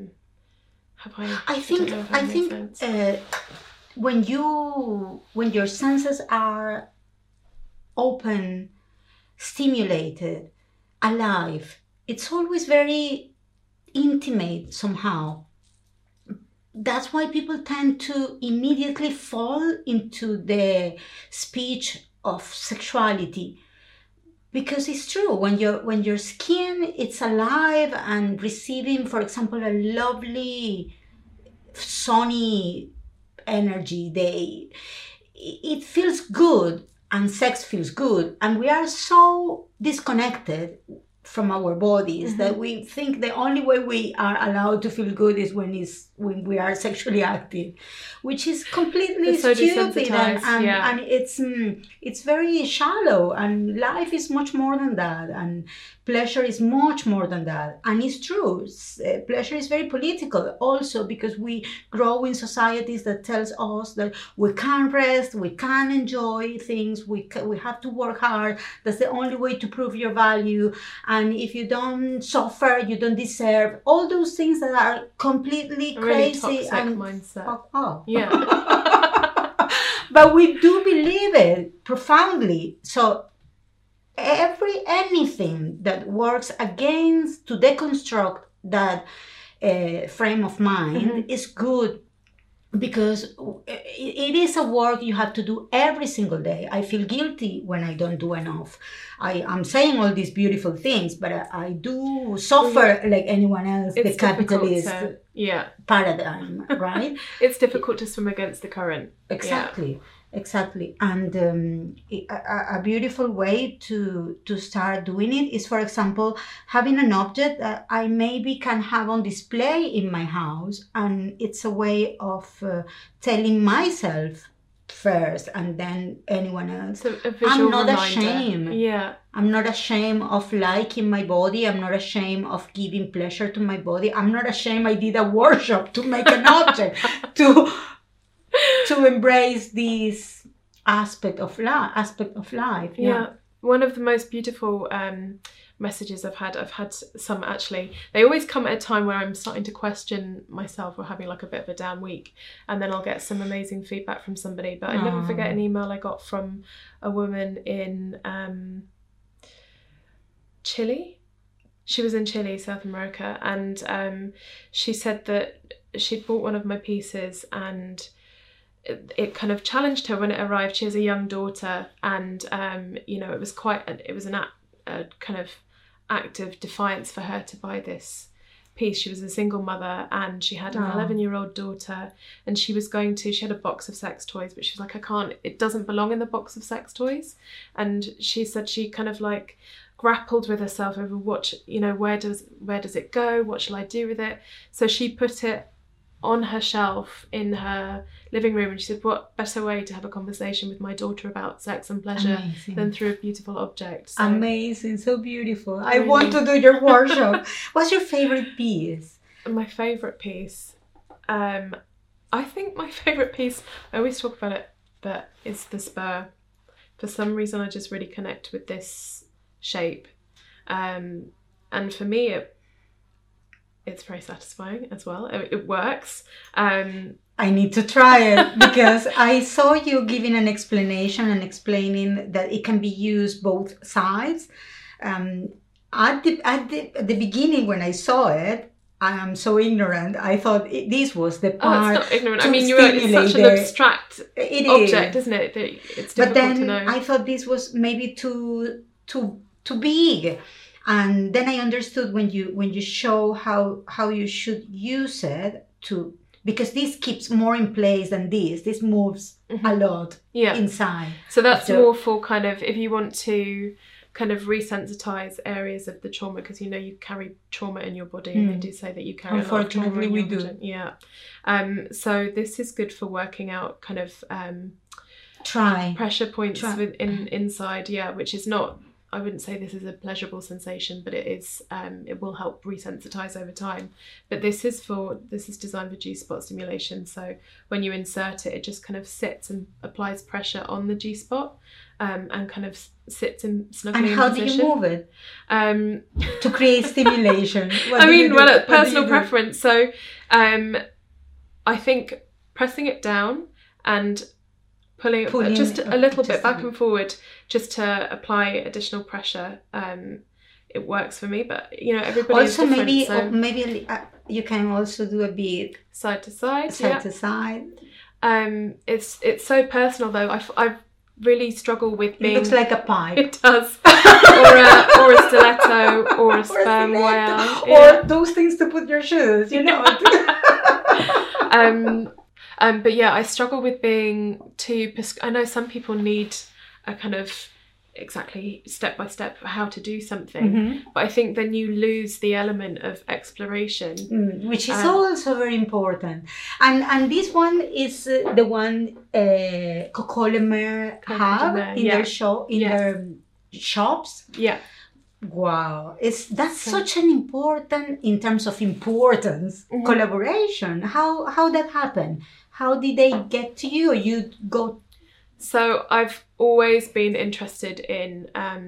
I think when your senses are open, stimulated, alive, it's always very intimate somehow. That's why people tend to immediately fall into the speech of sexuality, because it's true, when your skin it's alive and receiving, for example, a lovely sunny energy day, it feels good, and sex feels good, and we are so disconnected from our bodies that we think the only way we are allowed to feel good is when we are sexually active, which is completely so stupid, and it's very shallow, and life is much more than that, and pleasure is much more than that. And it's true, pleasure is very political also, because we grow in societies that tells us that we can't rest, we can't enjoy things, we have to work hard, that's the only way to prove your value, and if you don't suffer, you don't deserve. All those things that are completely really crazy toxic and mindset. Fuck off. Yeah. But we do believe it profoundly. So anything that works against, to deconstruct that frame of mind is good, because it is a work you have to do every single day. I feel guilty when I don't do enough. I'm saying all these beautiful things, but I do suffer like anyone else, the capitalist paradigm, right? It's difficult to swim against the current. Exactly. And a beautiful way to start doing it is, for example, having an object that I maybe can have on display in my house, and it's a way of telling myself first and then anyone else. So a visual I'm not reminder. ashamed. Yeah. I'm not ashamed of liking my body. I'm not ashamed of giving pleasure to my body. I'm not ashamed I did a workshop to make an object to embrace this aspect of life. Yeah. one of the most beautiful messages I've had some actually. They always come at a time where I'm starting to question myself or having like a bit of a down week, and then I'll get some amazing feedback from somebody. But I never forget an email I got from a woman in Chile. She was in Chile, South America, and she said that she'd bought one of my pieces, and it kind of challenged her when it arrived. She has a young daughter, and it was a kind of act of defiance for her to buy this piece. She was a single mother, and she had an 11-year-old daughter, and she had a box of sex toys, but she was like, it doesn't belong in the box of sex toys. And she said she kind of like grappled with herself over where does it go? What shall I do with it? So she put it on her shelf in her living room, and she said, what better way to have a conversation with my daughter about sex and pleasure than through a beautiful object. So, amazing, so beautiful. I want to do your workshop. What's your favorite piece? My favorite piece, I think my favorite piece, I always talk about it, but it's the spur. For some reason I just really connect with this shape, and for me it's very satisfying as well. It works. I need to try it because I saw you giving an explanation and explaining that it can be used both sides. At the beginning when I saw it, I am so ignorant. I thought this was the part. It's not ignorant. I mean, it's such an abstract object, isn't it? That it's difficult to know. I thought this was maybe too big. And then I understood when you show how you should use it because this keeps more in place than this. This moves a lot inside. So that's more for kind of if you want to kind of resensitize areas of the trauma, because you carry trauma in your body, and they do say that you carry a lot of trauma in your body. Yeah. So this is good for working out kind of pressure points inside. Yeah, which is not. I wouldn't say this is a pleasurable sensation, but it is. It will help resensitize over time. But this is designed for G-spot stimulation. So when you insert it, it just kind of sits and applies pressure on the G-spot, and kind of sits in snugly. And how do you move it? To create stimulation. Personal preference. So, I think pressing it down and pulling it just a little bit back and forward, just to apply additional pressure. It works for me, but everybody also is different. Maybe you can also do a bit side to side. To side. It's so personal though. I really struggle with being. It looks like a pipe. It does, or a stiletto, or a sperm whale, or those things to put your shoes. But yeah, I struggle with being too. I know some people need a kind of exactly step by step how to do something, but I think then you lose the element of exploration, which is also very important. And this one is the one Coco Le Mer have in their show their shops. Yeah. Wow, that's such an important, in terms of importance, collaboration. How that happened? How did they get to you? Or you go? So I've always been interested in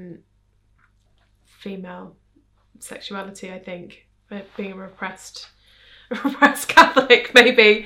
female sexuality. I think being a repressed Catholic, maybe,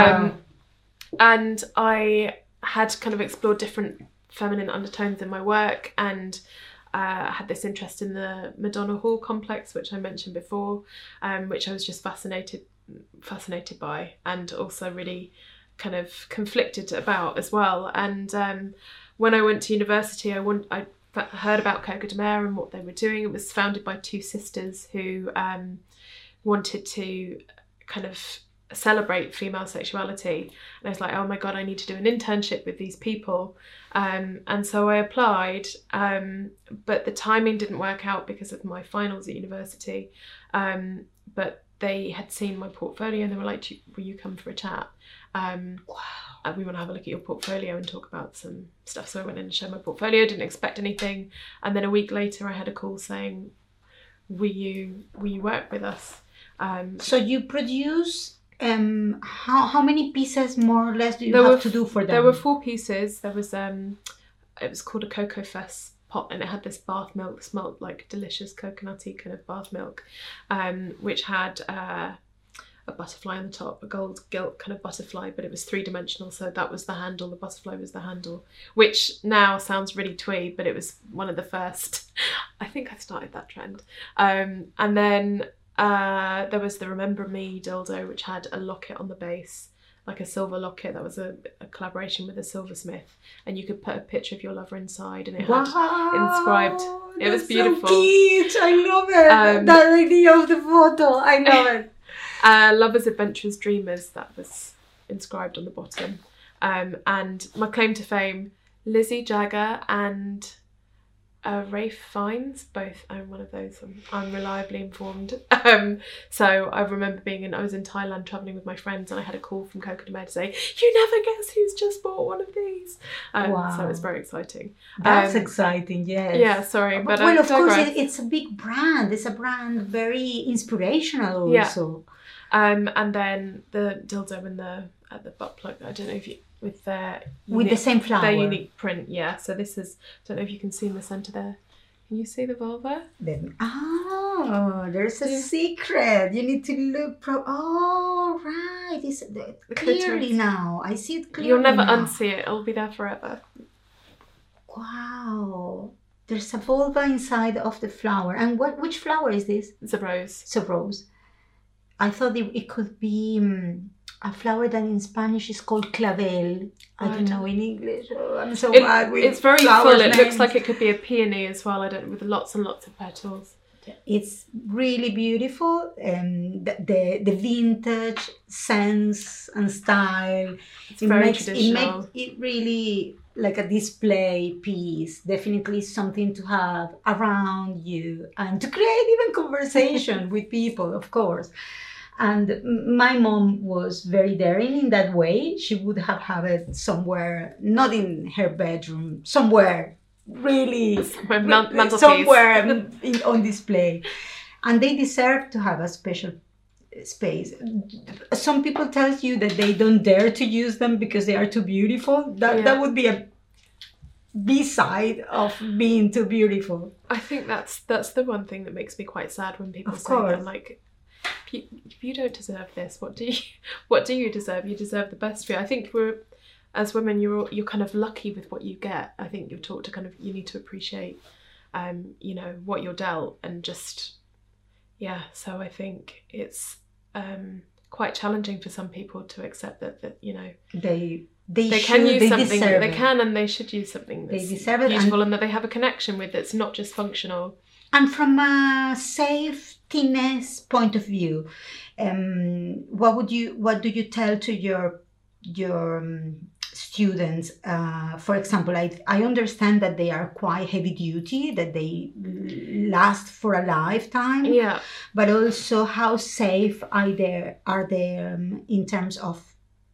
and I had kind of explored different feminine undertones in my work, and had this interest in the Madonna Hall complex, which I mentioned before, which I was just fascinated by, and also really kind of conflicted about as well. And when I went to university, I heard about Coco de Mer and what they were doing. It was founded by two sisters who wanted to kind of celebrate female sexuality, and I was like, oh my god, I need to do an internship with these people, and so I applied, but the timing didn't work out because of my finals at university, but they had seen my portfolio and they were like, will you come for a chat? Wow. We want to have a look at your portfolio and talk about some stuff. So I went in and showed my portfolio, didn't expect anything, and then a week later I had a call saying, will you work with us? So you produce how many pieces more or less do you have to do for them? There were 4 pieces. There was it was called a Coco Fest pot, and it had this bath milk, smelled like delicious coconutty kind of bath milk, which had a butterfly on the top, a gold gilt kind of butterfly, but it was 3-dimensional, so that was the handle, the butterfly was the handle, which now sounds really twee, but it was one of the first. I think I started that trend. And then there was the Remember Me dildo, which had a locket on the base, like a silver locket. That was a collaboration with a silversmith, and you could put a picture of your lover inside, and it had inscribed. It was beautiful. So cute. I love it. That idea of the photo, I love it. Lovers, adventurers, dreamers. That was inscribed on the bottom. And my claim to fame: Lizzie Jagger and Rafe Fiennes both own one of those. I'm reliably informed. So I remember I was in Thailand travelling with my friends, and I had a call from Coco de Mer to say, "You never guess who's just bought one of these." Wow. So it was very exciting. That's exciting, yes. Yeah, sorry, but well, of course, it's a big brand. It's a brand very inspirational also. Yeah. And then the dildo and the butt plug. I don't know if you. With the same flower. Their unique print, yeah. So this is, don't know if you can see in the centre there. Can you see the vulva? There's a secret. You need to look oh, right. It's clearly now. I see it clearly. You'll never now. unsee it. It'll be there forever. Wow. There's a vulva inside of the flower. And which flower is this? It's a rose. It's a rose. I thought it could be a flower that in Spanish is called clavel. I don't know in English. Oh, I'm so bad with it's very flower full. names. It looks like it could be a peony as well. With lots and lots of petals. It's really beautiful. The vintage sense and style. It's very traditional. It makes it really like a display piece. Definitely something to have around you and to create even conversation with people, of course. And my mom was very daring in that way. She would have it somewhere, not in her bedroom, somewhere really somewhere on display. And they deserve to have a special space. Some people tell you that they don't dare to use them because they are too beautiful. That would be a B-side of being too beautiful. I think that's the one thing that makes me quite sad when people say that, like, you don't deserve this. What do you deserve? You deserve the best for you. I think as women, you're kind of lucky with what you get. I think you're taught to you need to appreciate, what you're dealt, and just, so I think it's quite challenging for some people to accept that they can use something. They can and they should use something that's useful and that they have a connection with. That's not just functional. And from a safetyness point of view, what do you tell to your students? For example, I understand that they are quite heavy duty, that they last for a lifetime. Yeah. But also, how safe are they in terms of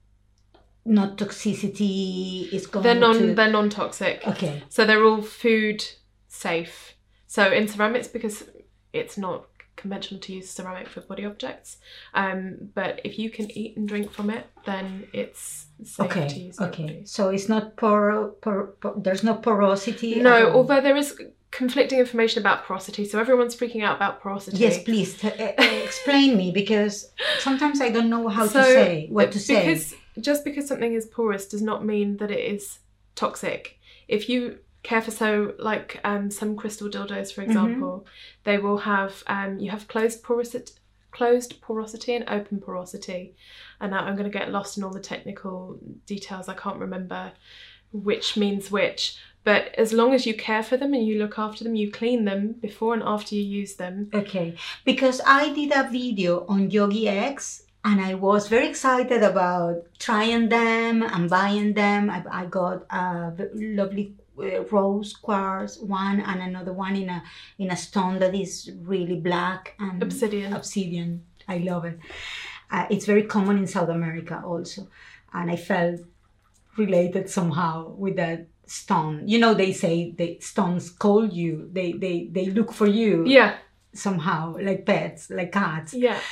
not toxicity? They're non-toxic. Okay. So they're all food safe. So in ceramics, because it's not conventional to use ceramic for body objects, but if you can eat and drink from it, then it's safe to use. Okay, so it's not there's no porosity. No, although there is conflicting information about porosity, so everyone's freaking out about porosity. Yes, please explain me, because sometimes I don't know what to say. Just because something is porous does not mean that it is toxic. If you care for some crystal dildos, for example, they will have you have closed porosity and open porosity. And now I'm going to get lost in all the technical details. I can't remember which means which. But as long as you care for them and you look after them, you clean them before and after you use them. Okay, because I did a video on Yogi X and I was very excited about trying them and buying them. I got a lovely rose quartz one and another one in a stone that is really black and obsidian. I love it. It's very common in South America also, and I felt related somehow with that stone. They say the stones call you, they look for you, somehow, like pets, like cats.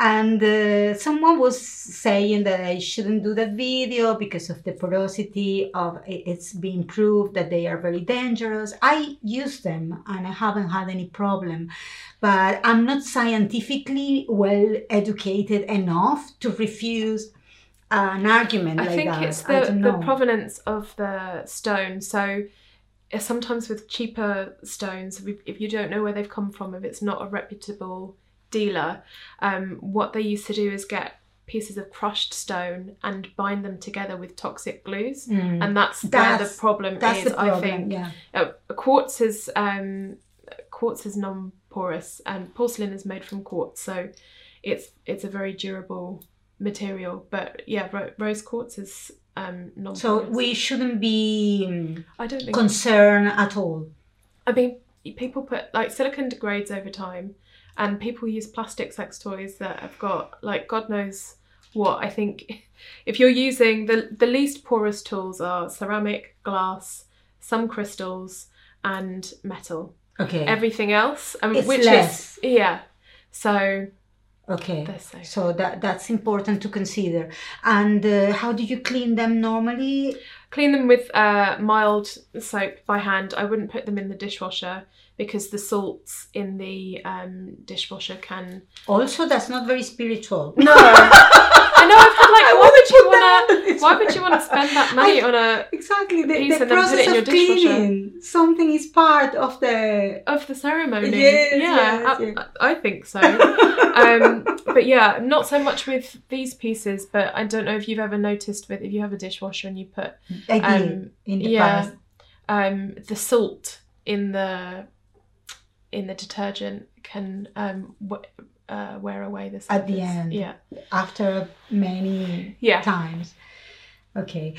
And someone was saying that I shouldn't do that video because of the porosity of it's been proved that they are very dangerous. I use them and I haven't had any problem, but I'm not scientifically well educated enough to refuse an argument like that. I think it's the provenance of the stone. So sometimes with cheaper stones, if you don't know where they've come from, if it's not a reputable dealer, what they used to do is get pieces of crushed stone and bind them together with toxic glues, and that's where the problem is. I think quartz is non-porous, and porcelain is made from quartz, so it's a very durable material. But yeah, rose quartz is non-porous. So we shouldn't be I don't think concerned at all. I mean, people put like silicone degrades over time. And people use plastic sex toys that have got, like, God knows what. I think if you're using the least porous tools are ceramic, glass, some crystals, and metal. Okay. Everything else, it's which less. is so. Okay. So that's important to consider. And how do you clean them normally? Clean them with mild soap by hand. I wouldn't put them in the dishwasher, because the salts in the dishwasher can... Also, that's not very spiritual. No. I know, I've had like, why would you want to spend that money on a exactly piece the and then put it in your dishwasher? Cleaning, something is part of the ceremony. Yes, I think so. But yeah, not so much with these pieces, but I don't know if you've ever noticed if you have a dishwasher and you put in the past. The salt in the detergent can wear away the surface. At the end, after many times. Okay,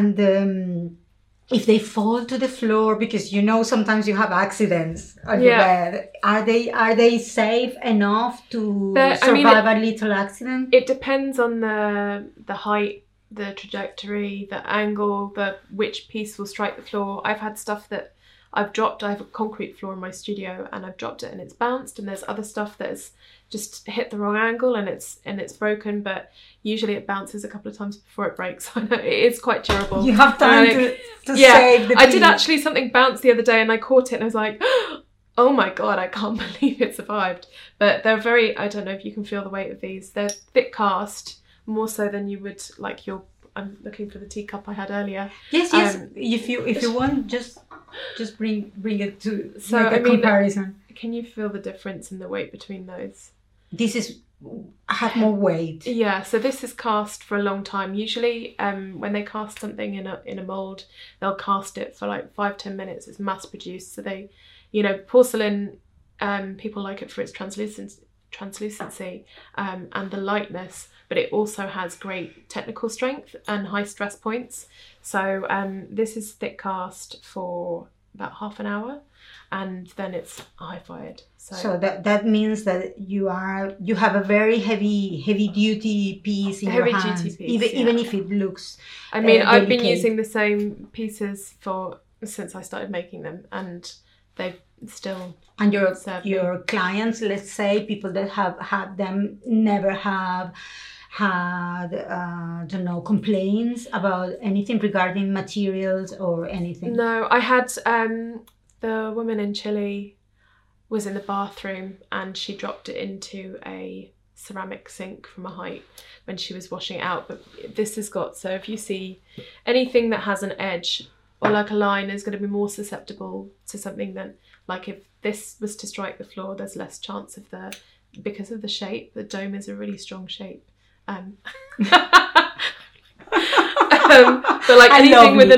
and if they fall to the floor, because sometimes you have accidents on your bed, are they safe enough to survive a little accident? It depends on the height, the trajectory, the angle, which piece will strike the floor. I've had stuff that I've dropped. I have a concrete floor in my studio and I've dropped it and it's bounced, and there's other stuff that has just hit the wrong angle and it's broken, but usually it bounces a couple of times before it breaks. I know it is quite durable. You have time to save the piece. I did actually, something bounced the other day and I caught it and I was like, oh my God, I can't believe it survived. But they're very, I don't know if you can feel the weight of these. They're thick cast, more so than you would like I'm looking for the teacup I had earlier. Yes. If you want, just bring it to make a comparison. Can you feel the difference in the weight between those? This have more weight. Yeah. So this is cast for a long time. Usually, when they cast something in a mold, they'll cast it for like 5-10 minutes. It's mass produced. So they, porcelain. People like it for its translucency and the lightness, but it also has great technical strength and high stress points. So this is thick cast for about half an hour, and then it's high fired. So that means that you have a very heavy duty piece in your hands, even if it looks. I mean, I've been using the same pieces since I started making them, and they've still. And your clients, let's say, people that have had them, never have had complaints about anything regarding materials or anything? No, I had the woman in Chile was in the bathroom and she dropped it into a ceramic sink from a height when she was washing it out. But this has got, so if you see anything that has an edge or like a line, is going to be more susceptible to something than, like, if this was to strike the floor, there's less chance of because of the shape. The dome is a really strong shape. But like anything with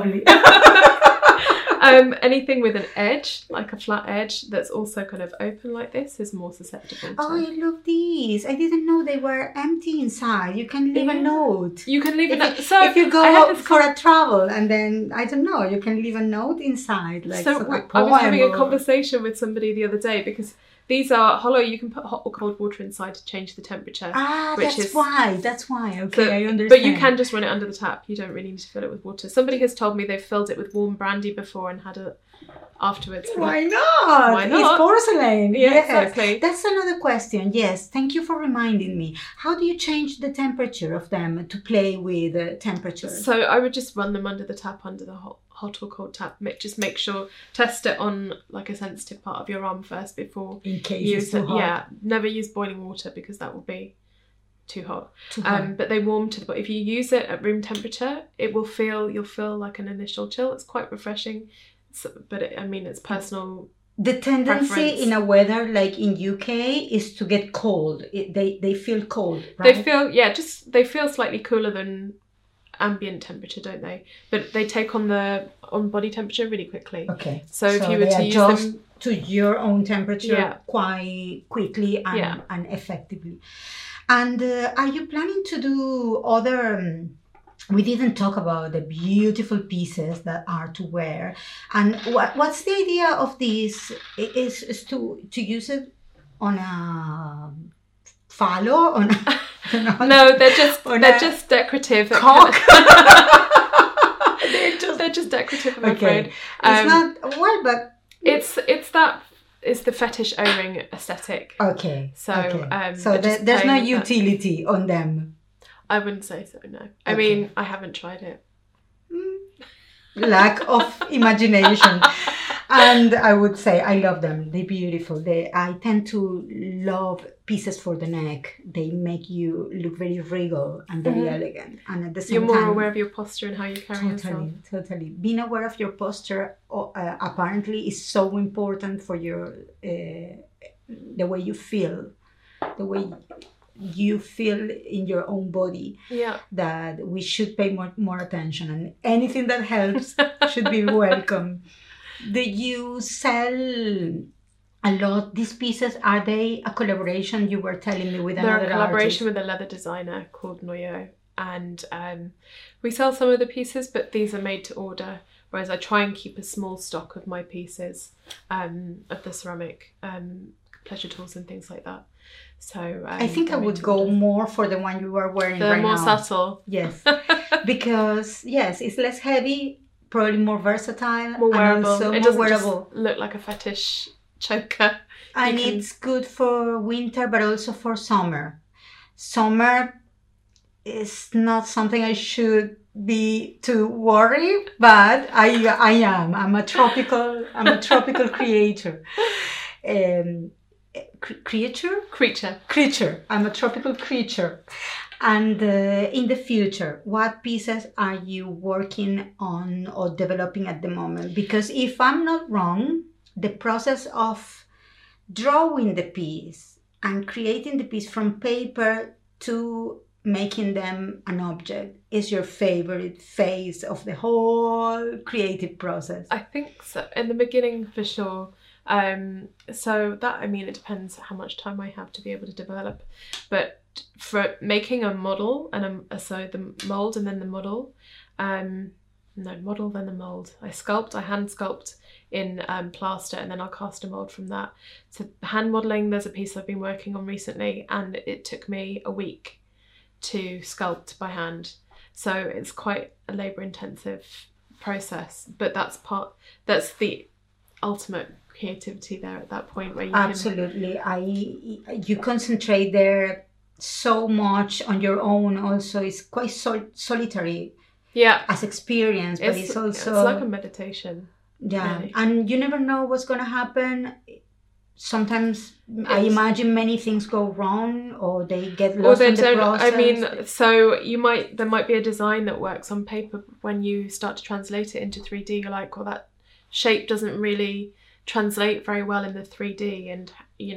anything with an edge, like a flat edge that's also kind of open like this, is more susceptible. Oh, I love these. I didn't know they were empty inside. You can leave a note. You can leave a note. So if you go for a travel and then, I don't know, you can leave a note inside. Like, so I was having a conversation with somebody the other day, because these are hollow. You can put hot or cold water inside to change the temperature. That's why. Okay, so, I understand. But you can just run it under the tap. You don't really need to fill it with water. Somebody has told me they've filled it with warm brandy before and had afterwards. Why not? Why not? It's porcelain. Yeah, Yes. exactly. That's another question. Yes. Thank you for reminding me. How do you change the temperature of them to play with temperature? So I would just run them under the tap, under the hot or cold tap. Just make sure, test it on like a sensitive part of your arm first before In case use it's too it. hot. Yeah, never use boiling water because that will be too hot. Too hot. But they warm to the body. If you use it at room temperature, you'll feel like an initial chill. It's quite refreshing. But it's personal. The tendency preference. in a weather like in UK is to get cold. They feel cold, right? They feel slightly cooler than ambient temperature, don't they? But they take on body temperature really quickly. Okay. So if you were they to use adjust them to your own temperature Yeah. quite quickly and, Yeah. and effectively. And are you planning to do other? We didn't talk about the beautiful pieces that are to wear, and what's the idea of this? Is to use it on a fallow on. No, they're just on they're a just decorative. cock. They're just decorative, I'm Okay. afraid. It's not well, but It's the fetish O-ring aesthetic. okay. So, okay. but just there's no playing with that. utility on them. I wouldn't say so. No, I Okay. mean I haven't tried it. Lack of imagination. And I would say I love them. They're beautiful. I tend to love pieces for the neck. They make you look very regal and very elegant. And at the same You're more time, aware of your posture and how you carry yourself. totally. Being aware of your posture apparently is so important for your the way you feel, the way you feel in your own body. Yeah. That we should pay more attention, and anything that helps should be welcome. Do you sell a lot these pieces? Are they a collaboration? You were telling me with They're another a collaboration artist. with a leather designer called Noyo, and we sell some of the pieces, but these are made to order. Whereas I try and keep a small stock of my pieces, of the ceramic pleasure tools and things like that. So I think I they're made would to go order. more for the one you are wearing They're right more now. subtle, Yes, because yes, it's less heavy, probably more versatile, more wearable. and also It more doesn't wearable. just look like a fetish choker. And You can- it's good for winter, but also for summer. Summer is not something I should be too worried, but I am. I'm a tropical creator. Creature. I'm a tropical creature. And in the future, what pieces are you working on or developing at the moment? Because if I'm not wrong, the process of drawing the piece and creating the piece from paper to making them an object is your favorite phase of the whole creative process. I think so. In the beginning, for sure. So that, it depends how much time I have to be able to develop. But for making a model and so the mold and then the model, model then the mold. I hand sculpt in plaster, and then I'll cast a mold from that. So hand modeling, there's a piece I've been working on recently, and it took me a week to sculpt by hand. So it's quite a labour-intensive process, but that's the ultimate creativity there at that point where you Absolutely. You concentrate there so much on your own. Also, it's quite solitary as experience, but it's also it's like a meditation. Yeah, really. And you never know what's going to happen. Sometimes I imagine many things go wrong, or they get lost in the process. There might be a design that works on paper, but when you start to translate it into 3D, you're like, well, that shape doesn't really translate very well in the 3D, and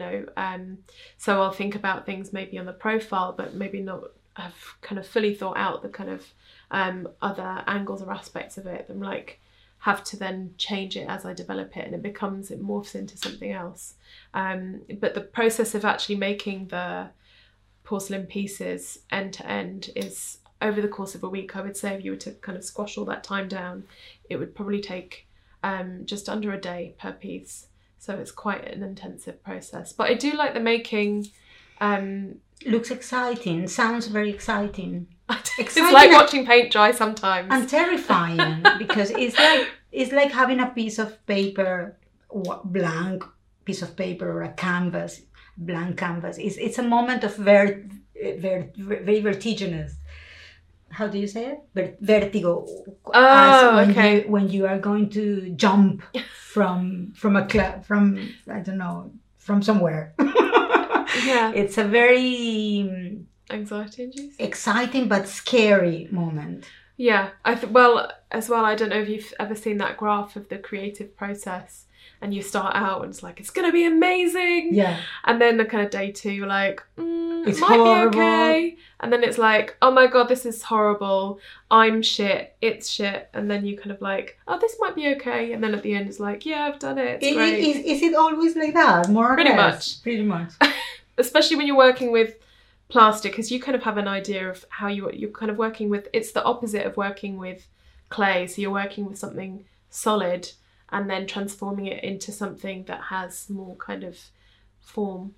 so I'll think about things maybe on the profile, but maybe not have kind of fully thought out the kind of other angles or aspects of it. I'm like, have to then change it as I develop it, and it morphs into something else. But the process of actually making the porcelain pieces end to end is over the course of a week. I would say if you were to kind of squash all that time down, it would probably take just under a day per piece. So it's quite an intensive process. But I do like the making. Looks exciting. Sounds very exciting. It's like watching paint dry sometimes. And terrifying because it's like it's like having a piece of paper, blank piece of paper, or a canvas, blank canvas. It's a moment of very vertiginous. How do you say it? Vertigo. Oh, okay. When you are going to jump from I don't know, from somewhere. Yeah. It's a very anxiety-inducing, exciting but scary moment. Yeah, well, as well, I don't know if you've ever seen that graph of the creative process, and you start out and it's like, it's going to be amazing. Yeah. And then the kind of day 2, you're like, it might horrible. be okay. And then it's like, oh my God, this is horrible. I'm shit. It's shit. And then you kind of like, oh, this might be okay. And then at the end it's like, yeah, I've done it. It's great. Is it always like that? More or less? Pretty much. Especially when you're working with plastic, because you kind of have an idea of how you're kind of working with, it's the opposite of working with clay. So you're working with something solid and then transforming it into something that has more kind of form,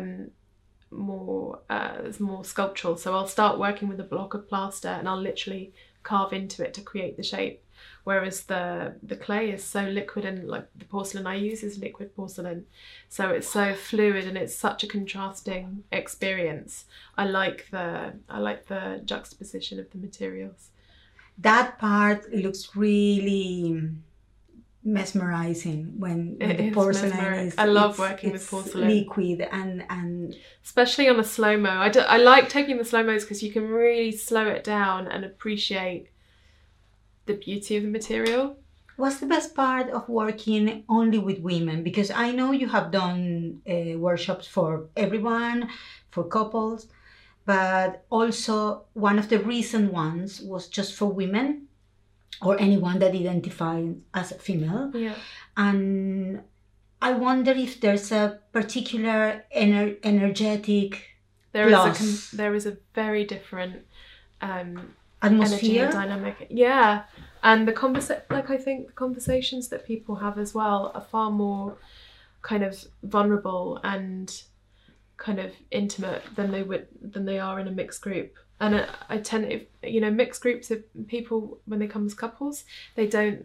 more sculptural. So I'll start working with a block of plaster and I'll literally carve into it to create the shape. Whereas the clay is so liquid, and like the porcelain I use is liquid porcelain. So it's so fluid and it's such a contrasting experience. I like the juxtaposition of the materials. That part looks really mesmerizing when the porcelain is. I love working with porcelain. Liquid and especially on a slow-mo. I like taking the slow-mos because you can really slow it down and appreciate the beauty of the material. What's the best part of working only with women? Because I know you have done workshops for everyone, for couples, but also one of the recent ones was just for women or anyone that identifies as a female. Yeah. And I wonder if there's a particular energetic there is a very different atmosphere, energy dynamic. Yeah. And I think the conversations that people have as well are far more kind of vulnerable and kind of intimate than they are in a mixed group. And I tend to, mixed groups of people, when they come as couples, they don't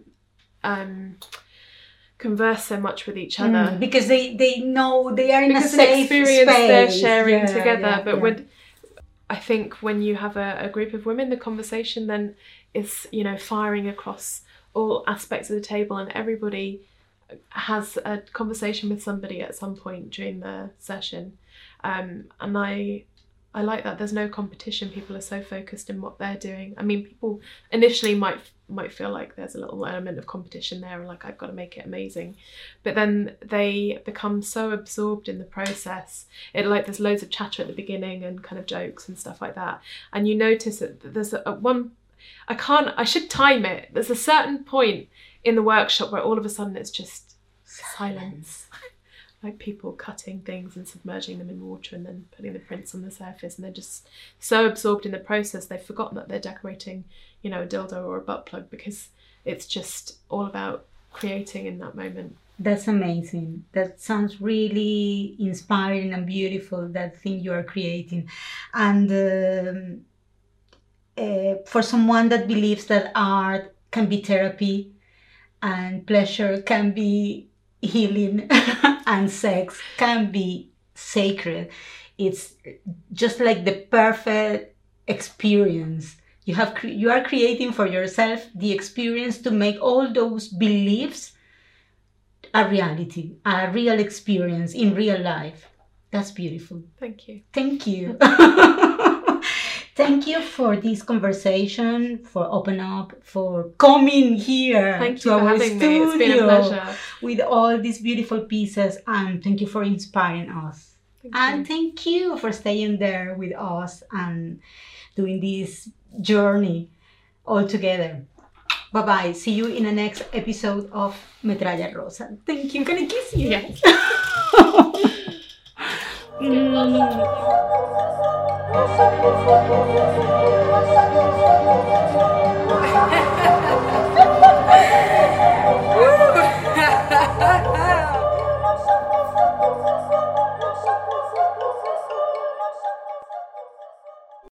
converse so much with each other because they know they are in a safe experience space. They're sharing together. But I think when you have a group of women, the conversation then is, firing across all aspects of the table, and everybody has a conversation with somebody at some point during the session. And I like that. There's no competition. People are so focused in what they're doing. I mean, people initially might feel like there's a little element of competition there, and like, I've got to make it amazing. But then they become so absorbed in the process. There's loads of chatter at the beginning and kind of jokes and stuff like that. And you notice that there's I should time it. There's a certain point in the workshop where all of a sudden it's just silence. Like people cutting things and submerging them in water and then putting the prints on the surface, and they're just so absorbed in the process they've forgotten that they're decorating, a dildo or a butt plug, because it's just all about creating in that moment. That's amazing. That sounds really inspiring and beautiful, that thing you are creating. And for someone that believes that art can be therapy and pleasure can be healing and sex can be sacred, it's just like the perfect experience. You are creating for yourself the experience to make all those beliefs a reality, a real experience in real life. That's beautiful. Thank you. Thank you for this conversation, for opening up, for coming here. Thank you for having me. It's been a pleasure. With all these beautiful pieces, and thank you for inspiring us. Thank you for staying there with us and doing this journey all together. Bye-bye. See you in the next episode of Metralla Rosa. Thank you. Can I kiss you? Yes. Mm.